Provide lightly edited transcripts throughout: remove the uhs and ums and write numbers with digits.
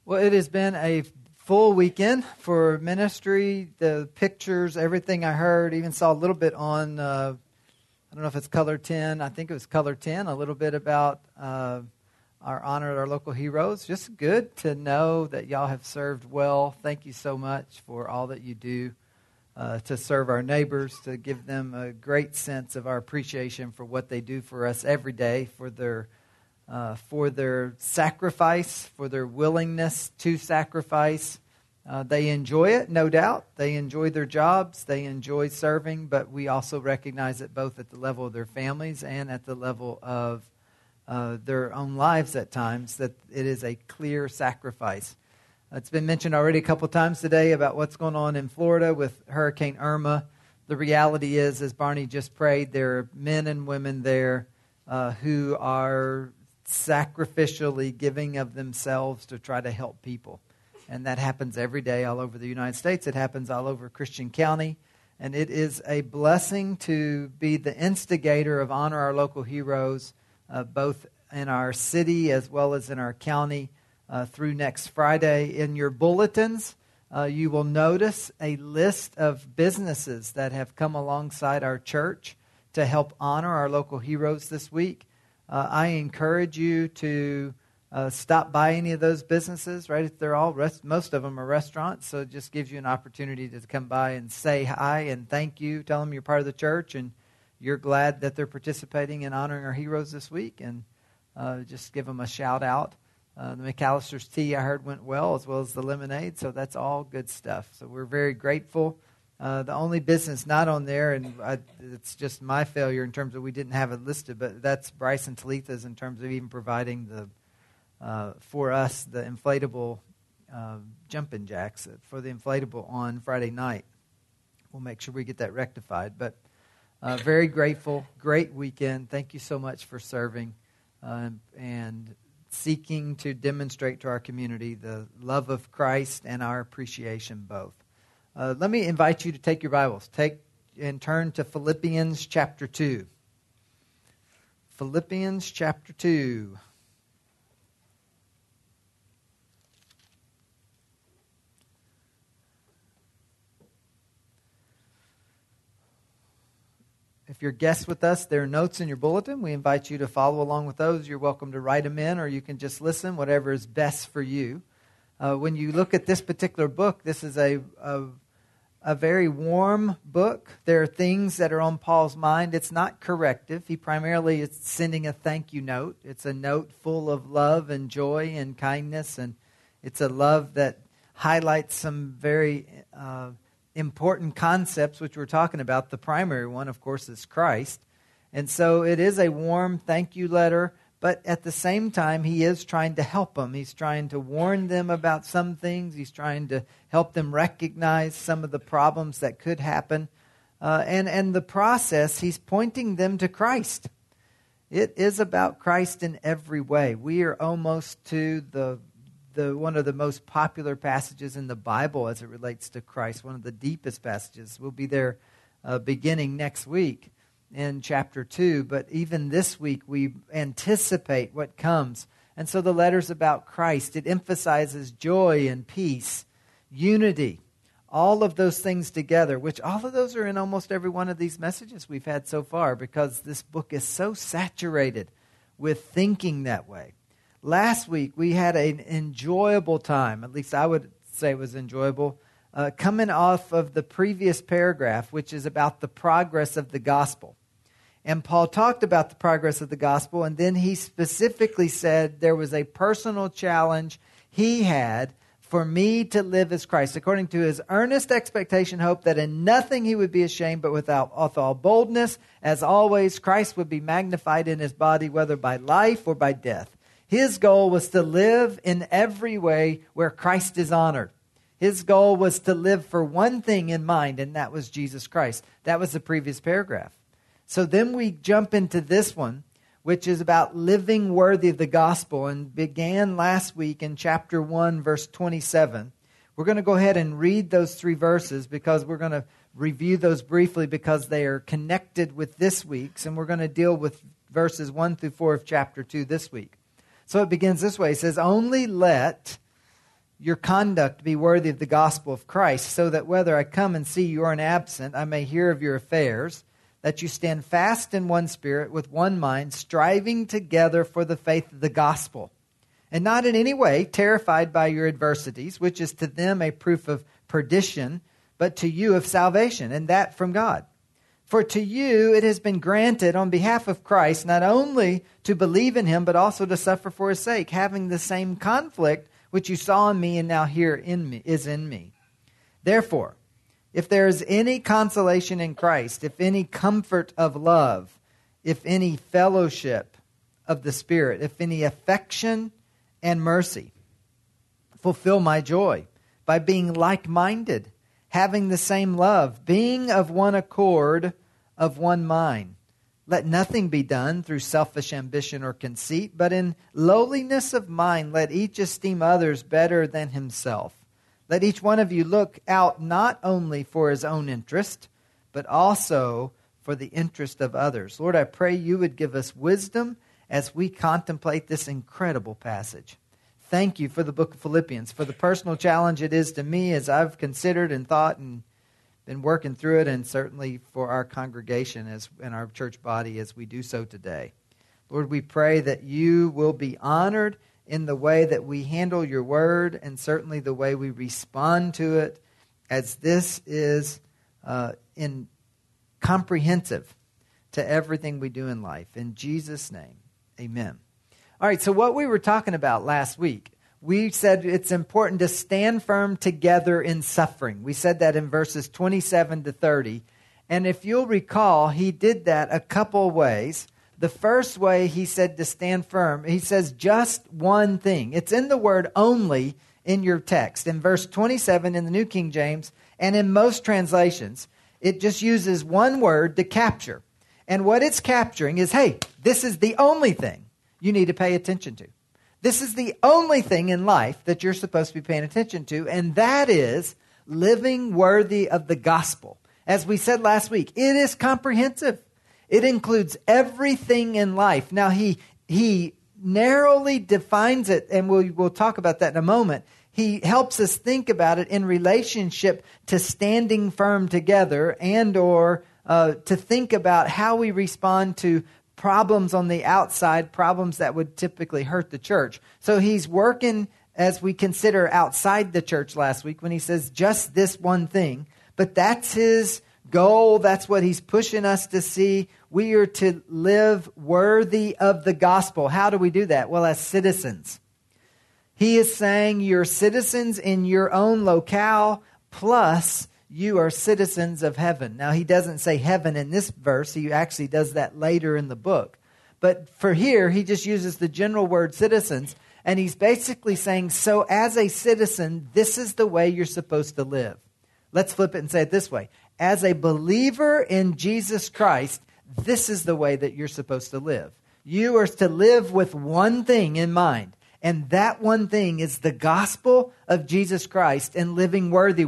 Well, it has been a full weekend for ministry. The pictures, everything I heard, even saw a little bit on, I don't know if it's Color 10. I think it was Color 10, a little bit about our honor at our local heroes. Just good to know that y'all have served well. Thank you so much for all that you do to serve our neighbors, to give them a great sense of our appreciation for what they do for us every day, for their sacrifice, for their willingness to sacrifice. They enjoy it, no doubt. They enjoy their jobs. They enjoy serving, but we also recognize it both at the level of their families and at the level of their own lives at times, that it is a clear sacrifice. It's been mentioned already a couple times today about what's going on in Florida with Hurricane Irma. The reality is, as Barney just prayed, there are men and women there who are sacrificially giving of themselves to try to help people. And that happens every day all over the United States. It happens all over Christian County. And it is a blessing to be the instigator of Honor Our Local Heroes, both in our city as well as in our county through next Friday. In your bulletins, you will notice a list of businesses that have come alongside our church to help honor our local heroes this week. I encourage you to stop by any of those businesses, right? They're all most of them are restaurants, so it just gives you an opportunity to come by and say hi and thank you. Tell them you're part of the church and you're glad that they're participating in honoring our heroes this week, and just give them a shout out. The McAllister's tea I heard went well as the lemonade, so that's all good stuff. So we're very grateful. The only business not on there, and it's just my failure in terms of we didn't have it listed, but that's Bryce and Talitha's in terms of even providing for us the inflatable jumping jacks for the inflatable on Friday night. We'll make sure we get that rectified. But very grateful, great weekend. Thank you so much for serving and seeking to demonstrate to our community the love of Christ and our appreciation both. Let me invite you to take your Bibles. Take and turn to Philippians chapter 2. Philippians chapter 2. If you're guests with us, there are notes in your bulletin. We invite you to follow along with those. You're welcome to write them in, or you can just listen, whatever is best for you. When you look at this particular book, this is a very warm book. There are things that are on Paul's mind. It's not corrective. He primarily is sending a thank you note. It's a note full of love and joy and kindness, and it's a love that highlights some very important concepts which we're talking about. The primary one, of course, is Christ. And so it is a warm thank you letter, but at the same time, he is trying to help them. He's trying to warn them about some things. He's trying to help them recognize some of the problems that could happen. And the process, he's pointing them to Christ. It is about Christ in every way. We are almost to the one of the most popular passages in the Bible as it relates to Christ, one of the deepest passages. We'll be there beginning next week in chapter 2, but even this week we anticipate what comes. And so the letter's about Christ. It emphasizes joy and peace, unity, all of those things together, which all of those are in almost every one of these messages we've had so far, because this book is so saturated with thinking that way. Last week, we had an enjoyable time, at least I would say it was enjoyable, coming off of the previous paragraph, which is about the progress of the gospel. And Paul talked about the progress of the gospel, and then he specifically said there was a personal challenge he had for me to live as Christ, according to his earnest expectation, hope that in nothing he would be ashamed, but with all boldness, as always, Christ would be magnified in his body, whether by life or by death. His goal was to live in every way where Christ is honored. His goal was to live for one thing in mind, and that was Jesus Christ. That was the previous paragraph. So then we jump into this one, which is about living worthy of the gospel, and began last week in chapter 1, verse 27. We're going to go ahead and read those three verses because we're going to review those briefly because they are connected with this week's, and we're going to deal with verses 1 through 4 of chapter 2 this week. So it begins this way. It says, "Only let your conduct be worthy of the gospel of Christ, so that whether I come and see you or am absent, I may hear of your affairs, that you stand fast in one spirit, with one mind, striving together for the faith of the gospel, and not in any way terrified by your adversities, which is to them a proof of perdition, but to you of salvation, and that from God. For to you it has been granted on behalf of Christ not only to believe in him, but also to suffer for his sake, having the same conflict which you saw in me and now here in me is in me. Therefore, if there is any consolation in Christ, if any comfort of love, if any fellowship of the Spirit, if any affection and mercy, fulfill my joy by being like-minded, having the same love, being of one accord, of one mind. Let nothing be done through selfish ambition or conceit, but in lowliness of mind let each esteem others better than himself. Let each one of you look out not only for his own interest, but also for the interest of others. Lord, I pray you would give us wisdom as we contemplate this incredible passage. Thank you for the book of Philippians, for the personal challenge it is to me as I've considered and thought and been working through it, and certainly for our congregation as in our church body as we do so today. Lord, we pray that you will be honored in the way that we handle your word and certainly the way we respond to it, as this is comprehensive to everything we do in life. In Jesus' name, amen. All right, so what we were talking about last week, we said it's important to stand firm together in suffering. We said that in verses 27 to 30. And if you'll recall, he did that a couple ways. The first way he said to stand firm, he says just one thing. It's in the word only in your text. In verse 27 in the New King James and in most translations, it just uses one word to capture. And what it's capturing is, hey, this is the only thing you need to pay attention to. This is the only thing in life that you're supposed to be paying attention to, and that is living worthy of the gospel. As we said last week, it is comprehensive. It includes everything in life. Now, he narrowly defines it, and we'll talk about that in a moment. He helps us think about it in relationship to standing firm together and or to think about how we respond to problems on the outside, problems that would typically hurt the church. So he's working as we consider outside the church last week when he says just this one thing. But that's his goal. That's what he's pushing us to see. We are to live worthy of the gospel. How do we do that? Well, as citizens. He is saying you're citizens in your own locale, plus you are citizens of heaven. Now, he doesn't say heaven in this verse. He actually does that later in the book. But for here, he just uses the general word citizens. And he's basically saying, so as a citizen, this is the way you're supposed to live. Let's flip it and say it this way. As a believer in Jesus Christ, this is the way that you're supposed to live. You are to live with one thing in mind. And that one thing is the gospel of Jesus Christ and living worthy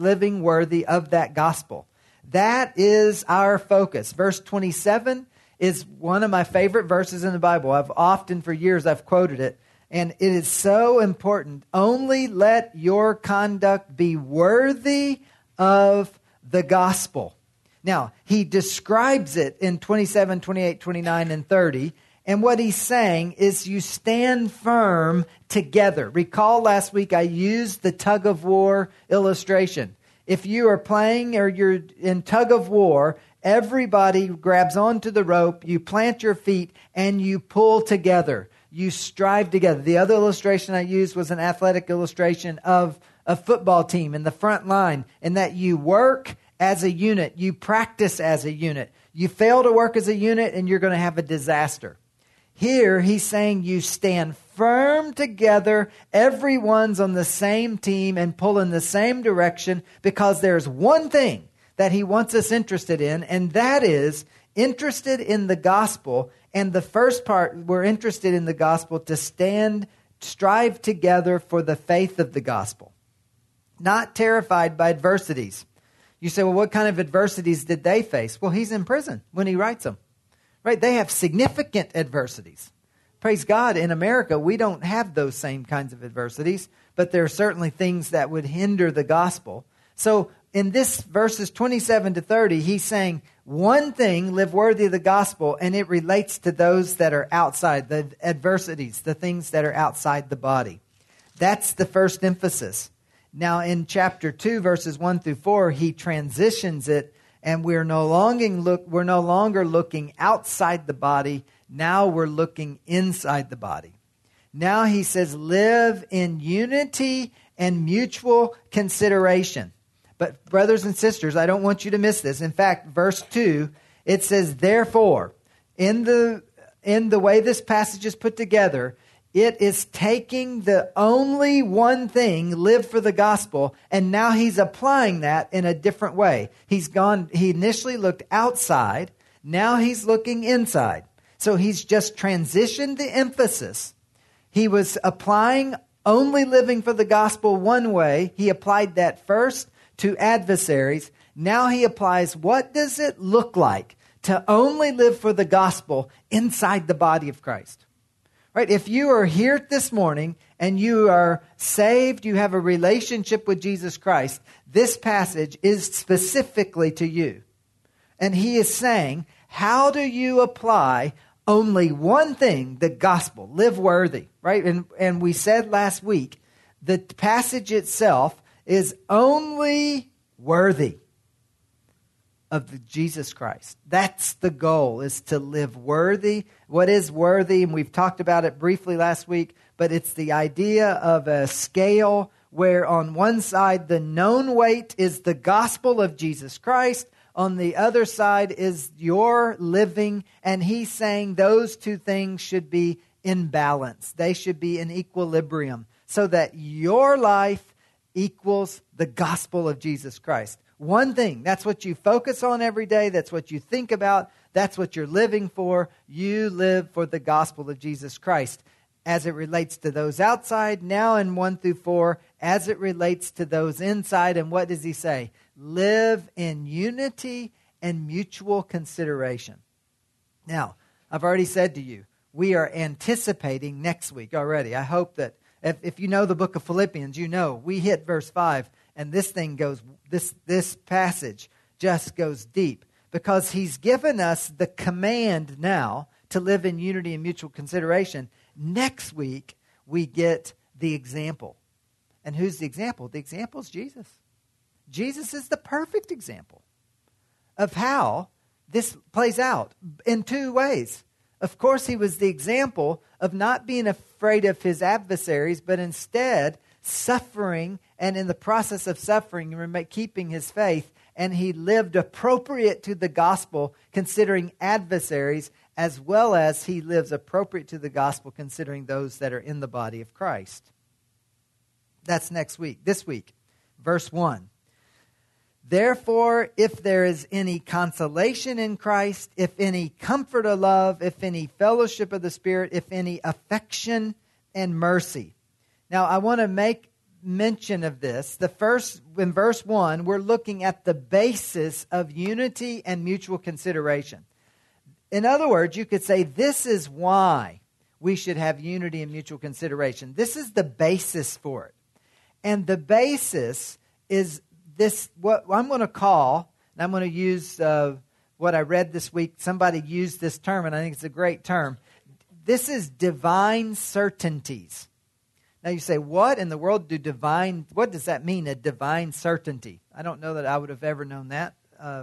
of that gospel. That is our focus. Verse 27 is one of my favorite verses in the Bible. For years, I've quoted it. And it is so important. Only let your conduct be worthy of the gospel. Now, he describes it in 27, 28, 29, and 30. And what he's saying is you stand firm together. Recall last week I used the tug of war illustration. If you are playing or you're in tug of war, everybody grabs onto the rope, you plant your feet, and you pull together. You strive together. The other illustration I used was an athletic illustration of a football team in the front line, in that you work as a unit. You practice as a unit. You fail to work as a unit, and you're going to have a disaster. Here, he's saying you stand firm together. Everyone's on the same team and pull in the same direction because there's one thing that he wants us interested in, and that is interested in the gospel. And the first part, we're interested in the gospel to strive together for the faith of the gospel. Not terrified by adversities. You say, well, what kind of adversities did they face? Well, he's in prison when he writes them. Right? They have significant adversities. Praise God, in America, we don't have those same kinds of adversities. but there are certainly things that would hinder the gospel. So in this verses 27 to 30, he's saying one thing, live worthy of the gospel, and it relates to those that are outside, the adversities, the things that are outside the body. That's the first emphasis. Now in chapter 2, verses 1 through 4, he transitions it, and we're no longer looking outside the body. Now we're looking inside the body. Now he says, live in unity and mutual consideration. But brothers and sisters, I don't want you to miss this. In fact, verse 2, it says, therefore, in the way this passage is put together, it is taking the only one thing, live for the gospel, and now he's applying that in a different way. He initially looked outside, now he's looking inside. So he's just transitioned the emphasis. He was applying only living for the gospel one way. He applied that first to adversaries. Now he applies, what does it look like to only live for the gospel inside the body of Christ? Right? If you are here this morning and you are saved, you have a relationship with Jesus Christ, this passage is specifically to you. And he is saying, how do you apply only one thing, the gospel? Live worthy, right? And we said last week, the passage itself is only worthy of Jesus Christ. That's the goal, is to live worthy. What is worthy? And we've talked about it briefly last week, but it's the idea of a scale where on one side the known weight is the gospel of Jesus Christ. On the other side is your living, and he's saying those two things should be in balance. They should be in equilibrium so that your life equals the gospel of Jesus Christ. One thing, that's what you focus on every day. That's what you think about. That's what you're living for. You live for the gospel of Jesus Christ as it relates to those outside. Now in 1 through 4, as it relates to those inside. And what does he say? Live in unity and mutual consideration. Now, I've already said to you, we are anticipating next week already. I hope that if you know the book of Philippians, you know we hit verse 5, and this thing goes, this passage just goes deep, because he's given us the command now to live in unity and mutual consideration. Next week, we get the example. And who's the example? The example is Jesus. Jesus is the perfect example of how this plays out in two ways. Of course, he was the example of not being afraid of his adversaries, but instead suffering, and in the process of suffering, keeping his faith. And he lived appropriate to the gospel, considering adversaries, as well as he lives appropriate to the gospel, considering those that are in the body of Christ. That's next week. This week, verse 1. Therefore, if there is any consolation in Christ, if any comfort of love, if any fellowship of the Spirit, if any affection and mercy. Now, I want to make mention of this. In verse 1, we're looking at the basis of unity and mutual consideration. In other words, you could say this is why we should have unity and mutual consideration. This is the basis for it. And the basis is this, what I'm going to call, and I'm going to use what I read this week. Somebody used this term, and I think it's a great term. This is divine certainties. Now you say, what in the world what does that mean, a divine certainty? I don't know that I would have ever known that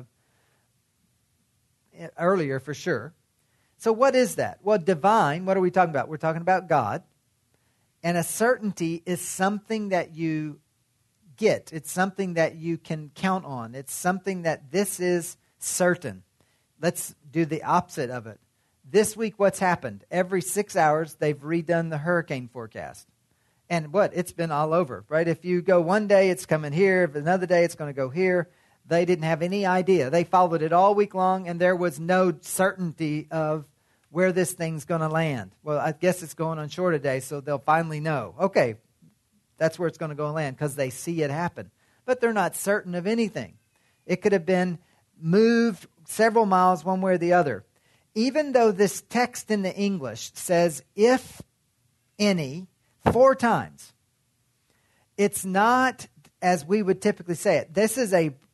earlier for sure. So what is that? Well, divine, what are we talking about? We're talking about God. And a certainty is something that you get. It's something that you can count on. It's something that this is certain. Let's do the opposite of it. This week, what's happened? Every 6 hours, they've redone the hurricane forecast. And it's been all over, right? If you go one day, it's coming here. If another day, it's going to go here. They didn't have any idea. They followed it all week long, and there was no certainty of where this thing's going to land. Well, I guess it's going on shore today, so they'll finally know. Okay, that's where it's going to go and land, because they see it happen. But they're not certain of anything. It could have been moved several miles one way or the other. Even though this text in the English says, if any, 4 times, it's not as we would typically say it. This is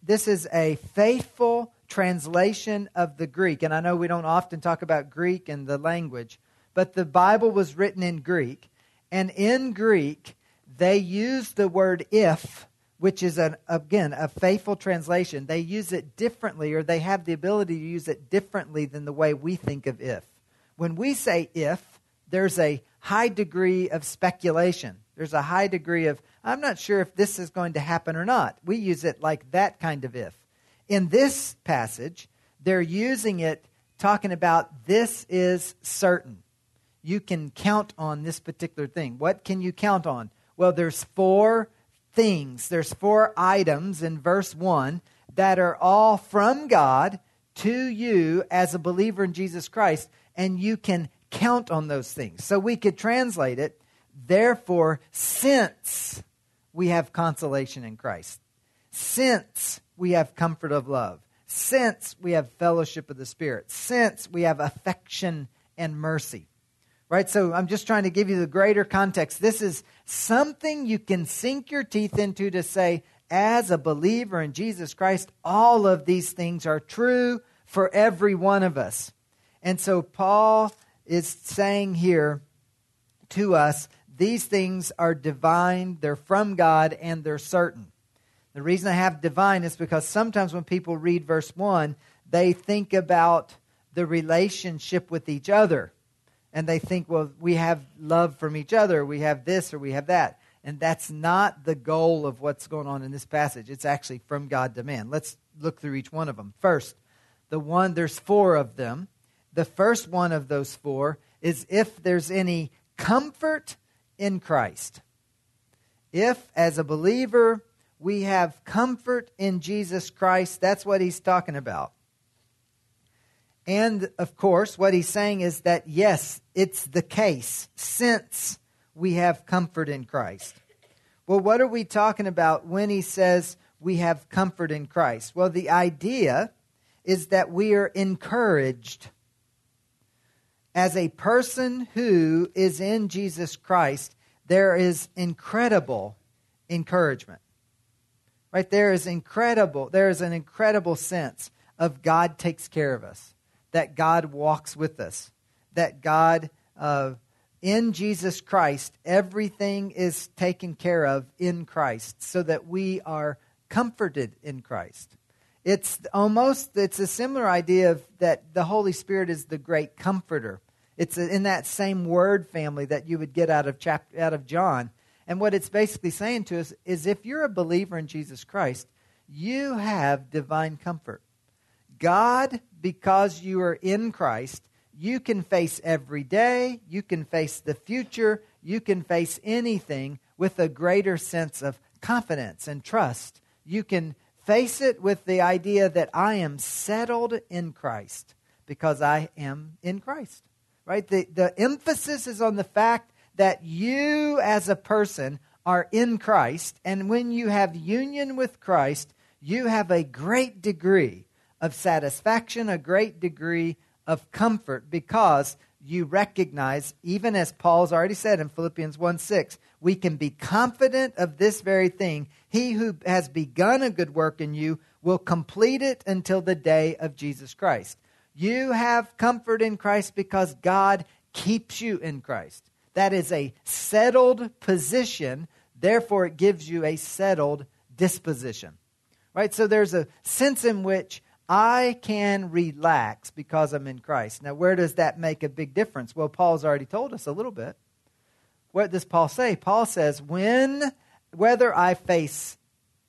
a faithful translation of the Greek. And I know we don't often talk about Greek and the language, but the Bible was written in Greek. And in Greek, they use the word if, which is, again, a faithful translation. They use it differently, or they have the ability to use it differently than the way we think of if. When we say if, there's a high degree of speculation. There's a high degree of, I'm not sure if this is going to happen or not. We use it like that kind of if. In this passage, they're using it talking about this is certain. You can count on this particular thing. What can you count on? Well, there's 4 things. There's 4 items in verse 1 that are all from God to you as a believer in Jesus Christ, and you can count on those things. So we could translate it, therefore, since we have consolation in Christ, since we have comfort of love, since we have fellowship of the Spirit, since we have affection and mercy. Right? So I'm just trying to give you the greater context. This is something you can sink your teeth into to say, as a believer in Jesus Christ, all of these things are true for every one of us. And so Paul is saying here to us, these things are divine, they're from God, and they're certain. The reason I have divine is because sometimes when people read verse 1, they think about the relationship with each other. And they think, well, we have love from each other, we have this or we have that. And that's not the goal of what's going on in this passage. It's actually from God to man. Let's look through each one of them. First, there's 4 of them. The first one of those 4 is if there's any comfort in Christ. If, as a believer, we have comfort in Jesus Christ, that's what he's talking about. And, of course, what he's saying is that, yes, it's the case since we have comfort in Christ. Well, what are we talking about when he says we have comfort in Christ? Well, the idea is that we are encouraged. As a person who is in Jesus Christ, there is incredible encouragement. Right? There is an incredible sense of God takes care of us. That God walks with us, that God, in Jesus Christ, everything is taken care of in Christ so that we are comforted in Christ. It's a similar idea of that the Holy Spirit is the great comforter. It's in that same word family that you would get out of John. And what it's basically saying to us is if you're a believer in Jesus Christ, you have divine comfort. God, because you are in Christ, you can face every day, you can face the future, you can face anything with a greater sense of confidence and trust. You can face it with the idea that I am settled in Christ because I am in Christ. Right? The emphasis is on the fact that you as a person are in Christ, and when you have union with Christ, you have a great degree of satisfaction, a great degree of comfort, because you recognize, even as Paul's already said in Philippians 1:6, we can be confident of this very thing. He who has begun a good work in you will complete it until the day of Jesus Christ. You have comfort in Christ because God keeps you in Christ. That is a settled position, therefore it gives you a settled disposition. Right? So there's a sense in which I can relax because I'm in Christ. Now, where does that make a big difference? Well, Paul's already told us a little bit. What does Paul say? Paul says, whether I face,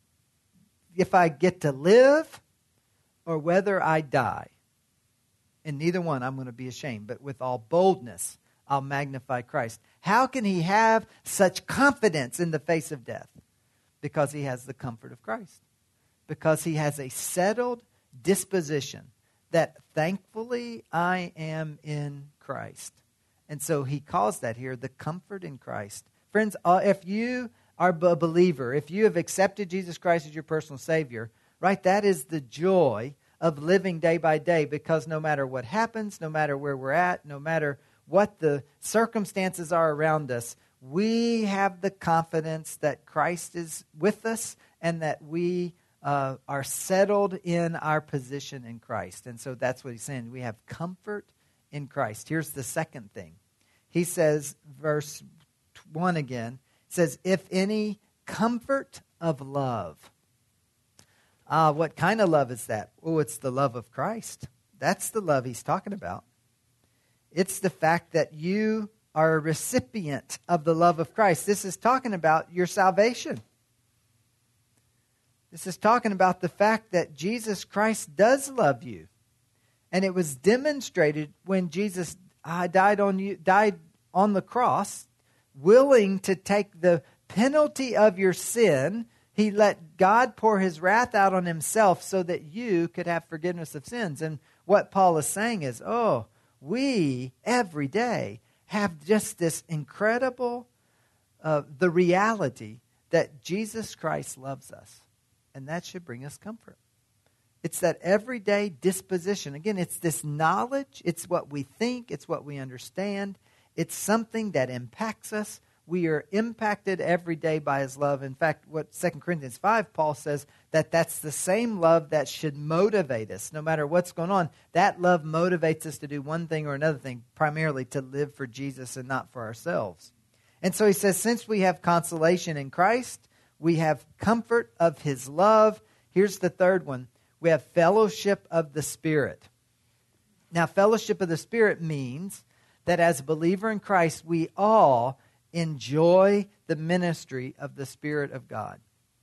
if I get to live or whether I die, in neither one I'm going to be ashamed, but with all boldness I'll magnify Christ. How can he have such confidence in the face of death? Because he has the comfort of Christ. Because he has a settled disposition that thankfully I am in Christ. And so he calls that here the comfort in Christ. Friends, if you are a believer, if you have accepted Jesus Christ as your personal Savior, right, that is the joy of living day by day, because no matter what happens, no matter where we're at, no matter what the circumstances are around us, we have the confidence that Christ is with us and that we are settled in our position in Christ. And so that's what he's saying. We have comfort in Christ. Here's the second thing. He says, verse 1 again, says, if any comfort of love. What kind of love is that? Oh, it's the love of Christ. That's the love he's talking about. It's the fact that you are a recipient of the love of Christ. This is talking about your salvation. This is talking about the fact that Jesus Christ does love you. And it was demonstrated when Jesus died on the cross, willing to take the penalty of your sin. He let God pour his wrath out on himself so that you could have forgiveness of sins. And what Paul is saying is, we every day have just this incredible, the reality that Jesus Christ loves us. And that should bring us comfort. It's that everyday disposition. Again, it's this knowledge. It's what we think. It's what we understand. It's something that impacts us. We are impacted every day by his love. In fact, what 2 Corinthians 5, Paul says that that's the same love that should motivate us. No matter what's going on, that love motivates us to do one thing or another thing, primarily to live for Jesus and not for ourselves. And so he says, since we have consolation in Christ, we have comfort of his love. Here's the third one. We have fellowship of the Spirit. Now, fellowship of the Spirit means that as a believer in Christ, we all enjoy the ministry of the Spirit of God.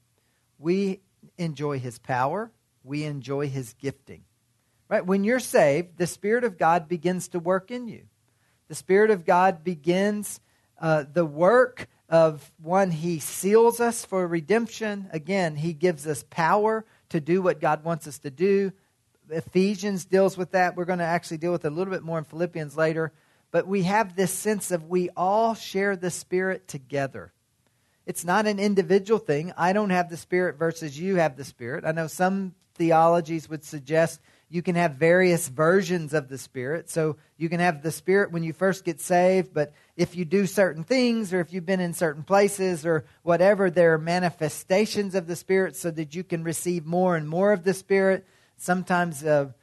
We enjoy his power. We enjoy his gifting. Right? When you're saved, the Spirit of God begins to work in you. The Spirit of God begins the work of one, he seals us for redemption. Again, he gives us power to do what God wants us to do. Ephesians deals with that. We're going to actually deal with it a little bit more in Philippians later. But we have this sense of we all share the Spirit together. It's not an individual thing. I don't have the Spirit versus you have the Spirit. I know some theologies would suggest you can have various versions of the Spirit. So you can have the Spirit when you first get saved, but if you do certain things or if you've been in certain places or whatever, there are manifestations of the Spirit so that you can receive more and more of the Spirit. Sometimes the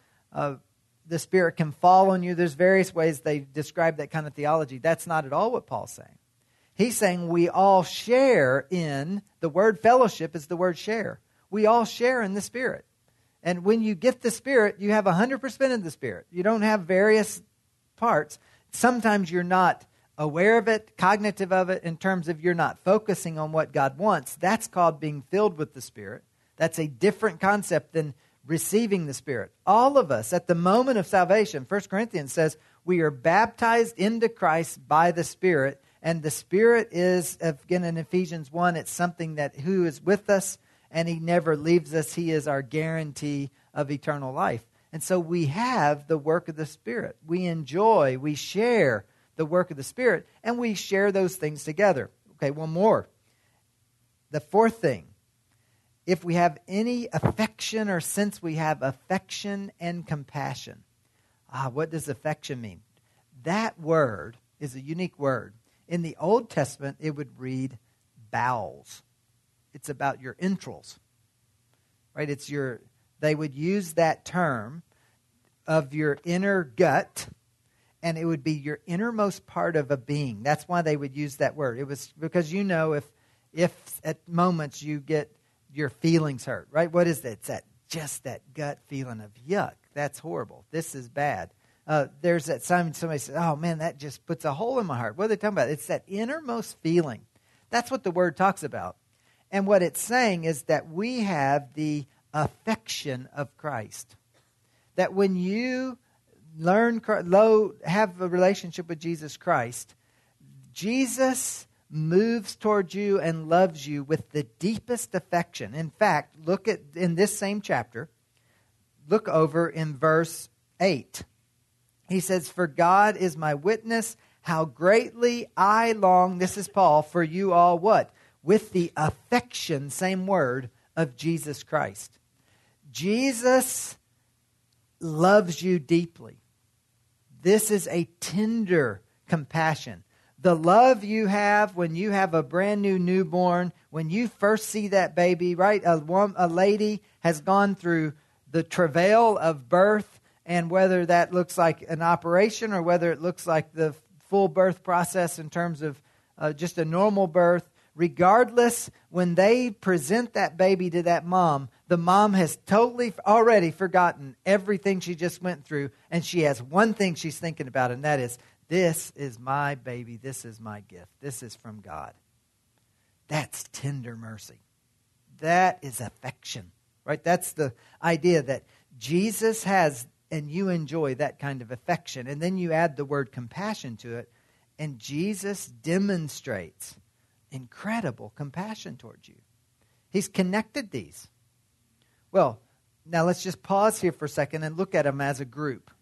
Spirit can fall on you. There's various ways they describe that kind of theology. That's not at all what Paul's saying. He's saying we all share in, the word fellowship is the word share. We all share in the Spirit. And when you get the Spirit, you have 100% of the Spirit. You don't have various parts. Sometimes you're not aware of it, cognitive of it, in terms of you're not focusing on what God wants. That's called being filled with the Spirit. That's a different concept than receiving the Spirit. All of us, at the moment of salvation, 1 Corinthians says, we are baptized into Christ by the Spirit. And the Spirit is, again in Ephesians 1, it's something that who is with us, and he never leaves us. He is our guarantee of eternal life. And so we have the work of the Spirit. We enjoy, we share the work of the Spirit, and we share those things together. Okay, one more. The fourth thing, if we have any affection or sense we have affection and compassion. What does affection mean? That word is a unique word. In the Old Testament, it would read bowels. It's about your entrails, right? They would use that term of your inner gut, and it would be your innermost part of a being. That's why they would use that word. It was because if at moments you get your feelings hurt, right? What is that? It's just that gut feeling of yuck. That's horrible. This is bad. There's that time somebody says, oh man, that just puts a hole in my heart. What are they talking about? It's that innermost feeling. That's what the word talks about. And what it's saying is that we have the affection of Christ. That when you have a relationship with Jesus Christ, Jesus moves towards you and loves you with the deepest affection. In fact, look at in this same chapter, look over in verse 8. He says, for God is my witness, how greatly I long, this is Paul, for you all what? With the affection, same word, of Jesus Christ. Jesus loves you deeply. This is a tender compassion. The love you have when you have a brand new newborn, when you first see that baby, right? A lady has gone through the travail of birth, and whether that looks like an operation or whether it looks like the full birth process in terms of just a normal birth, regardless, when they present that baby to that mom, the mom has totally already forgotten everything she just went through, and she has one thing she's thinking about, and that is, this is my baby. This is my gift. This is from God. That's tender mercy. That is affection, right? That's the idea that Jesus has, and you enjoy that kind of affection. And then you add the word compassion to it, and Jesus demonstrates incredible compassion towards you. He's connected these. Well, now let's just pause here for a second and look at them as a group.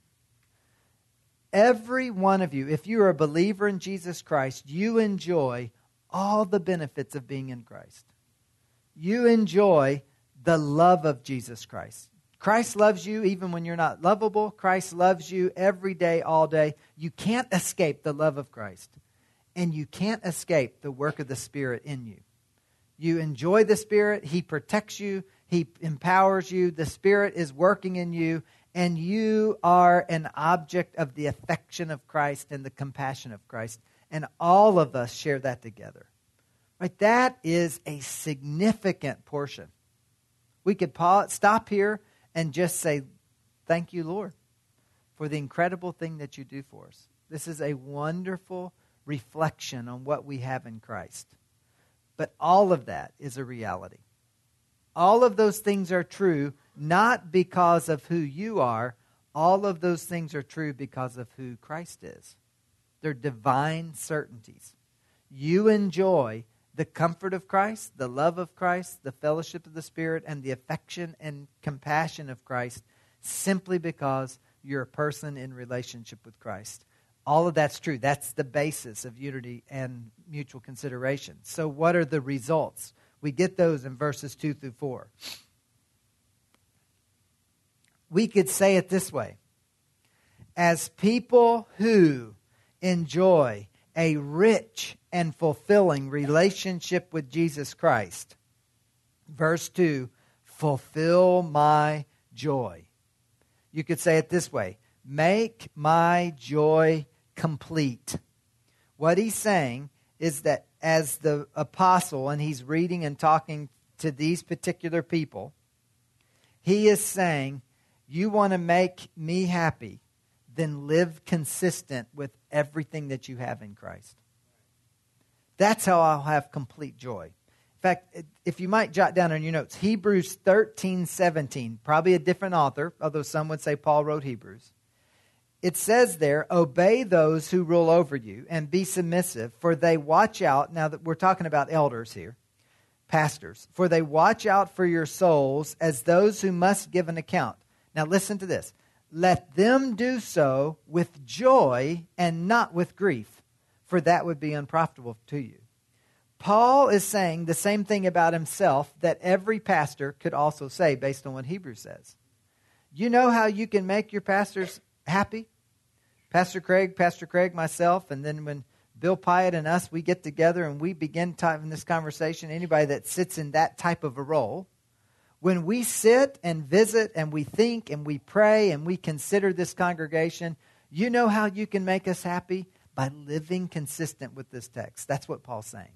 Every one of you, if you are a believer in Jesus Christ, you enjoy all the benefits of being in Christ. You enjoy the love of Jesus Christ. Christ loves you even when you're not lovable. Christ loves you every day, all day. You can't escape the love of Christ. And you can't escape the work of the Spirit in you. You enjoy the Spirit. He protects you. He empowers you. The Spirit is working in you. And you are an object of the affection of Christ and the compassion of Christ. And all of us share that together. Right? That is a significant portion. We could stop here and just say, thank you, Lord, for the incredible thing that you do for us. This is a wonderful reflection on what we have in Christ. But all of that is a reality. All of those things are true, not because of who you are. All of those things are true because of who Christ is. They're divine certainties. You enjoy the comfort of Christ, the love of Christ, the fellowship of the Spirit, and the affection and compassion of Christ simply because you're a person in relationship with Christ. All of that's true. That's the basis of unity and mutual consideration. So what are the results? We get those in verses 2 through 4. We could say it this way. As people who enjoy a rich and fulfilling relationship with Jesus Christ, verse 2, fulfill my joy. You could say it this way. Make my joy complete. What he's saying is that as the apostle, and he's reading and talking to these particular people, he is saying, you want to make me happy, then live consistent with everything that you have in Christ. That's how I'll have complete joy. In fact, if you might jot down on your notes, Hebrews 13:17, probably a different author, although some would say Paul wrote Hebrews. It says there, obey those who rule over you and be submissive, for they watch out. Now that we're talking about elders here, pastors, for they watch out for your souls as those who must give an account. Now listen to this. Let them do so with joy and not with grief, for that would be unprofitable to you. Paul is saying the same thing about himself that every pastor could also say based on what Hebrews says. You know how you can make your pastors happy? Pastor Craig, myself, and then when Bill Pyatt and us, we get together and we begin having this conversation, anybody that sits in that type of a role, when we sit and visit and we think and we pray and we consider this congregation, you know how you can make us happy? By living consistent with this text. That's what Paul's saying.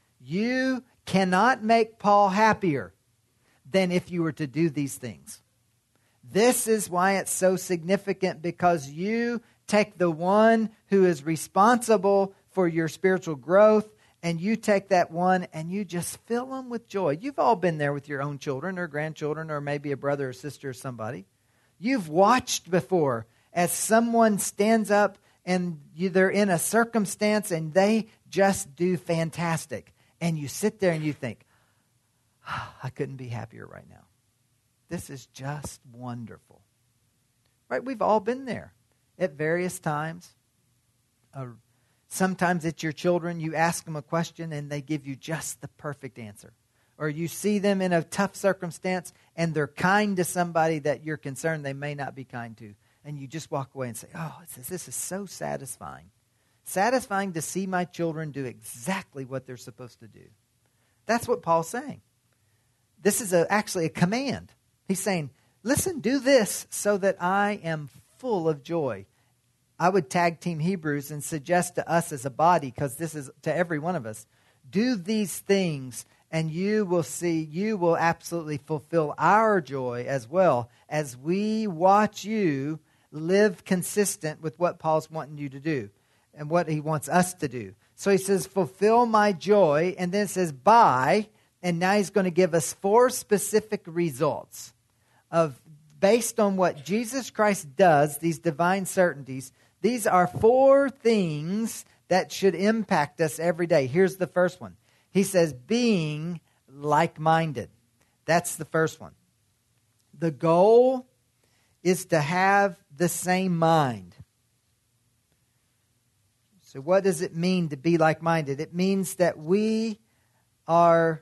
You cannot make Paul happier than if you were to do these things. This is why it's so significant, because you take the one who is responsible for your spiritual growth, and you take that one and you just fill them with joy. You've all been there with your own children or grandchildren or maybe a brother or sister or somebody. You've watched before as someone stands up and they're in a circumstance and they just do fantastic. And you sit there and you think, I couldn't be happier right now. This is just wonderful. Right? We've all been there at various times. Sometimes it's your children. You ask them a question and they give you just the perfect answer. Or you see them in a tough circumstance and they're kind to somebody that you're concerned they may not be kind to. And you just walk away and say, oh, this is so satisfying. satisfying to see my children do exactly what they're supposed to do. That's what Paul's saying. This is actually a command. He's saying, listen, do this so that I am full of joy. I would tag team Hebrews and suggest to us as a body, because this is to every one of us, do these things and you will absolutely fulfill our joy as well as we watch you live consistent with what Paul's wanting you to do and what he wants us to do. So he says, fulfill my joy, and then it says by, and now he's going to give us 4 specific results based on what Jesus Christ does, these divine certainties. These are 4 things that should impact us every day. Here's the first one. He says, being like-minded. That's the first one. The goal is to have the same mind. So what does it mean to be like-minded? It means that we are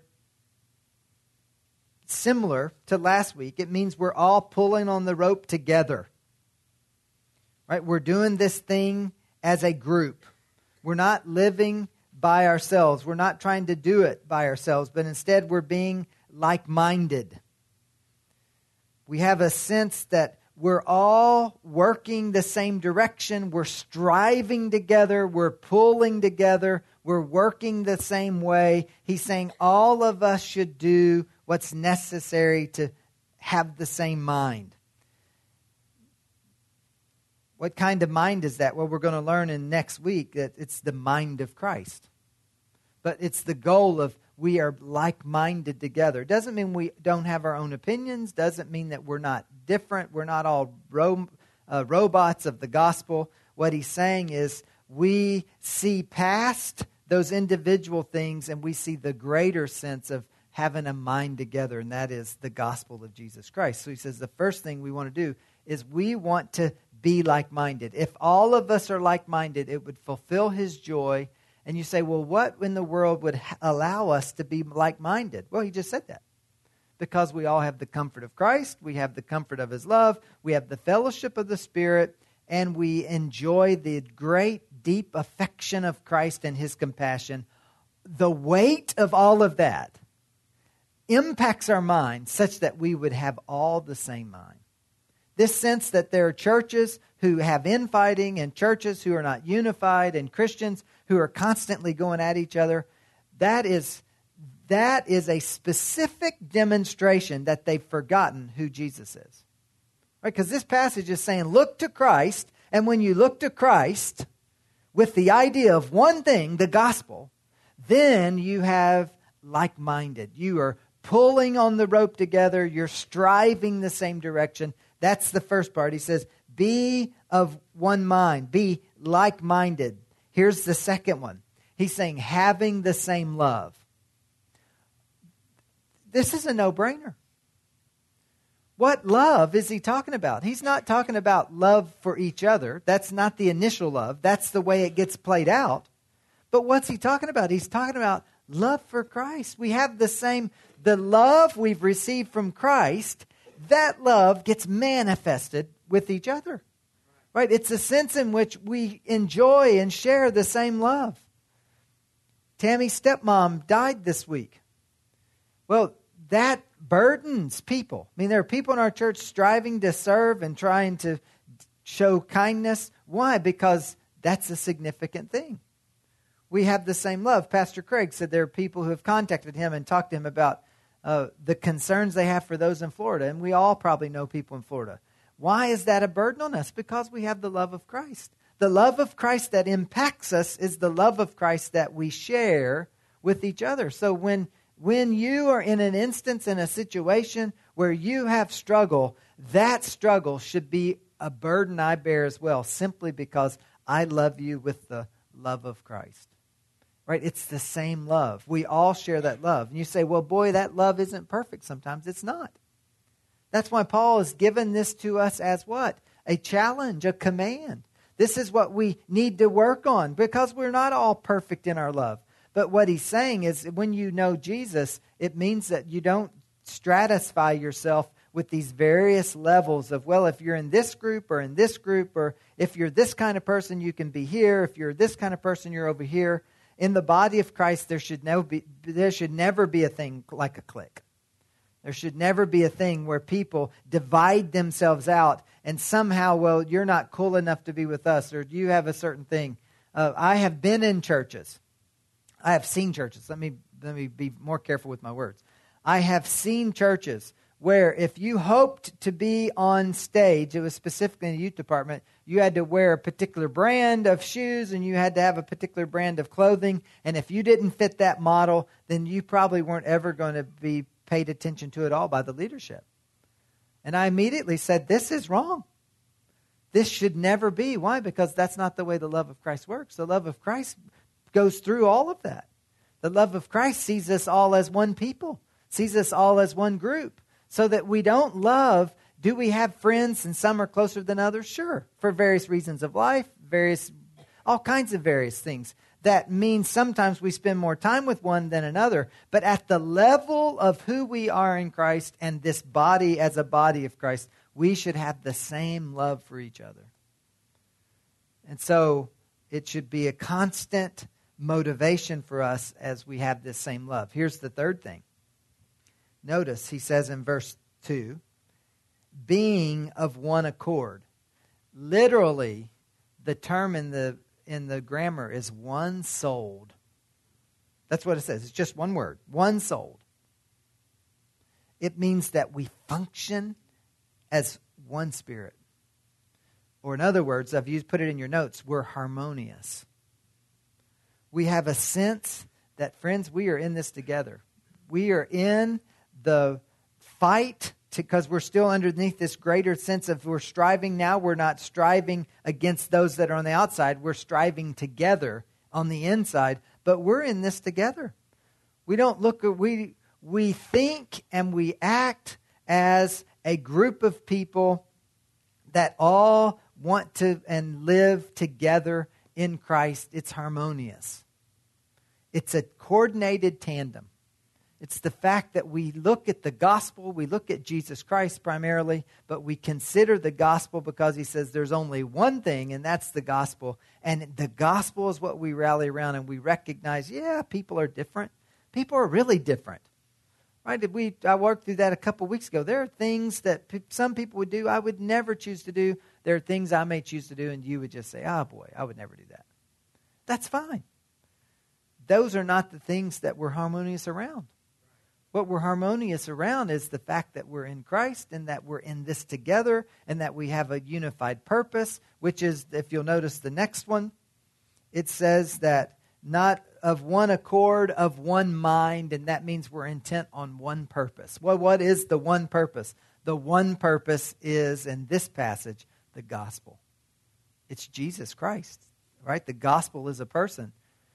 similar to last week. It means we're all pulling on the rope together. Right? We're doing this thing as a group. We're not living by ourselves. We're not trying to do it by ourselves, but instead we're being like-minded. We have a sense that we're all working the same direction. We're striving together. We're pulling together. We're working the same way. He's saying all of us should do what's necessary to have the same mind. What kind of mind is that? Well, we're going to learn in next week that it's the mind of Christ. But it's the goal of we are like-minded together. It doesn't mean we don't have our own opinions. Doesn't mean that we're not different. We're not all robots of the gospel. What he's saying is we see past those individual things and we see the greater sense of having a mind together, and that is the gospel of Jesus Christ. So he says the first thing we want to do is we want to be like-minded. If all of us are like-minded, it would fulfill his joy. And you say, well, what in the world would allow us to be like-minded? Well, he just said that. Because we all have the comfort of Christ, we have the comfort of his love, we have the fellowship of the Spirit, and we enjoy the great, deep affection of Christ and his compassion. The weight of all of that impacts our mind such that we would have all the same mind. This sense that there are churches who have infighting and churches who are not unified and Christians who are constantly going at each other, that is a specific demonstration that they've forgotten who Jesus is. Right? Because this passage is saying, look to Christ, and when you look to Christ with the idea of one thing, the gospel, then you have like-minded. You are pulling on the rope together. You're striving the same direction. That's the first part. He says, be of one mind. Be like-minded. Here's the second one. He's saying, having the same love. This is a no-brainer. What love is he talking about? He's not talking about love for each other. That's not the initial love. That's the way it gets played out. But what's he talking about? He's talking about love for Christ. We have the love we've received from Christ. That love gets manifested with each other. Right? It's a sense in which we enjoy and share the same love. Tammy's stepmom died this week. Well, that burdens people. I mean, there are people in our church striving to serve and trying to show kindness. Why? Because that's a significant thing. We have the same love. Pastor Craig said there are people who have contacted him and talked to him about the concerns they have for those in Florida. And we all probably know people in Florida. Why is that a burden on us? Because we have the love of Christ. The love of Christ that impacts us is the love of Christ that we share with each other. So when you are in an instance, in a situation where you have struggle, that struggle should be a burden I bear as well, simply because I love you with the love of Christ. Right? It's the same love. We all share that love. And you say, well, boy, that love isn't perfect sometimes. It's not. That's why Paul has given this to us as what? A challenge, a command. This is what we need to work on because we're not all perfect in our love. But what he's saying is when you know Jesus, it means that you don't stratify yourself with these various levels of, well, if you're in this group or in this group, or if you're this kind of person, you can be here. If you're this kind of person, you're over here. In the body of Christ, there should never be a thing like a clique. There should never be a thing where people divide themselves out and somehow, well, you're not cool enough to be with us, or you have a certain thing. I have been in churches. I have seen churches. Let me be more careful with my words. I have seen churches where if you hoped to be on stage, it was specifically in the youth department, you had to wear a particular brand of shoes and you had to have a particular brand of clothing. And if you didn't fit that model, then you probably weren't ever going to be paid attention to at all by the leadership. And I immediately said, this is wrong. This should never be. Why? Because that's not the way the love of Christ works. The love of Christ goes through all of that. The love of Christ sees us all as one people, sees us all as one group. So that we don't love, do we have friends and some are closer than others? Sure, for various reasons of life, all kinds of various things. That means sometimes we spend more time with one than another. But at the level of who we are in Christ and this body as a body of Christ, we should have the same love for each other. And so it should be a constant motivation for us as we have this same love. Here's the third thing. Notice he says in verse 2, being of one accord. Literally, the term in the grammar is one souled. That's what it says. It's just one word, one souled. It means that we function as one spirit. Or in other words, I've put it in your notes, we're harmonious. We have a sense that, friends, we are in this together. We are in the fight because we're still underneath this greater sense of we're striving now. We're not striving against those that are on the outside. We're striving together on the inside, but we're in this together. We don't look at, we think and we act as a group of people that all want to and live together in Christ. It's harmonious. It's a coordinated tandem. It's the fact that we look at the gospel, we look at Jesus Christ primarily, but we consider the gospel because he says there's only one thing, and that's the gospel. And the gospel is what we rally around, and we recognize, yeah, people are different. People are really different. Right? I worked through that a couple weeks ago. There are things that some people would do I would never choose to do. There are things I may choose to do, and you would just say, oh boy, I would never do that. That's fine. Those are not the things that we're harmonious around. What we're harmonious around is the fact that we're in Christ and that we're in this together and that we have a unified purpose, which is, if you'll notice the next one, it says that not of one accord, of one mind, and that means we're intent on one purpose. Well, what is the one purpose? The one purpose is, in this passage, the gospel. It's Jesus Christ, right? The gospel is a person.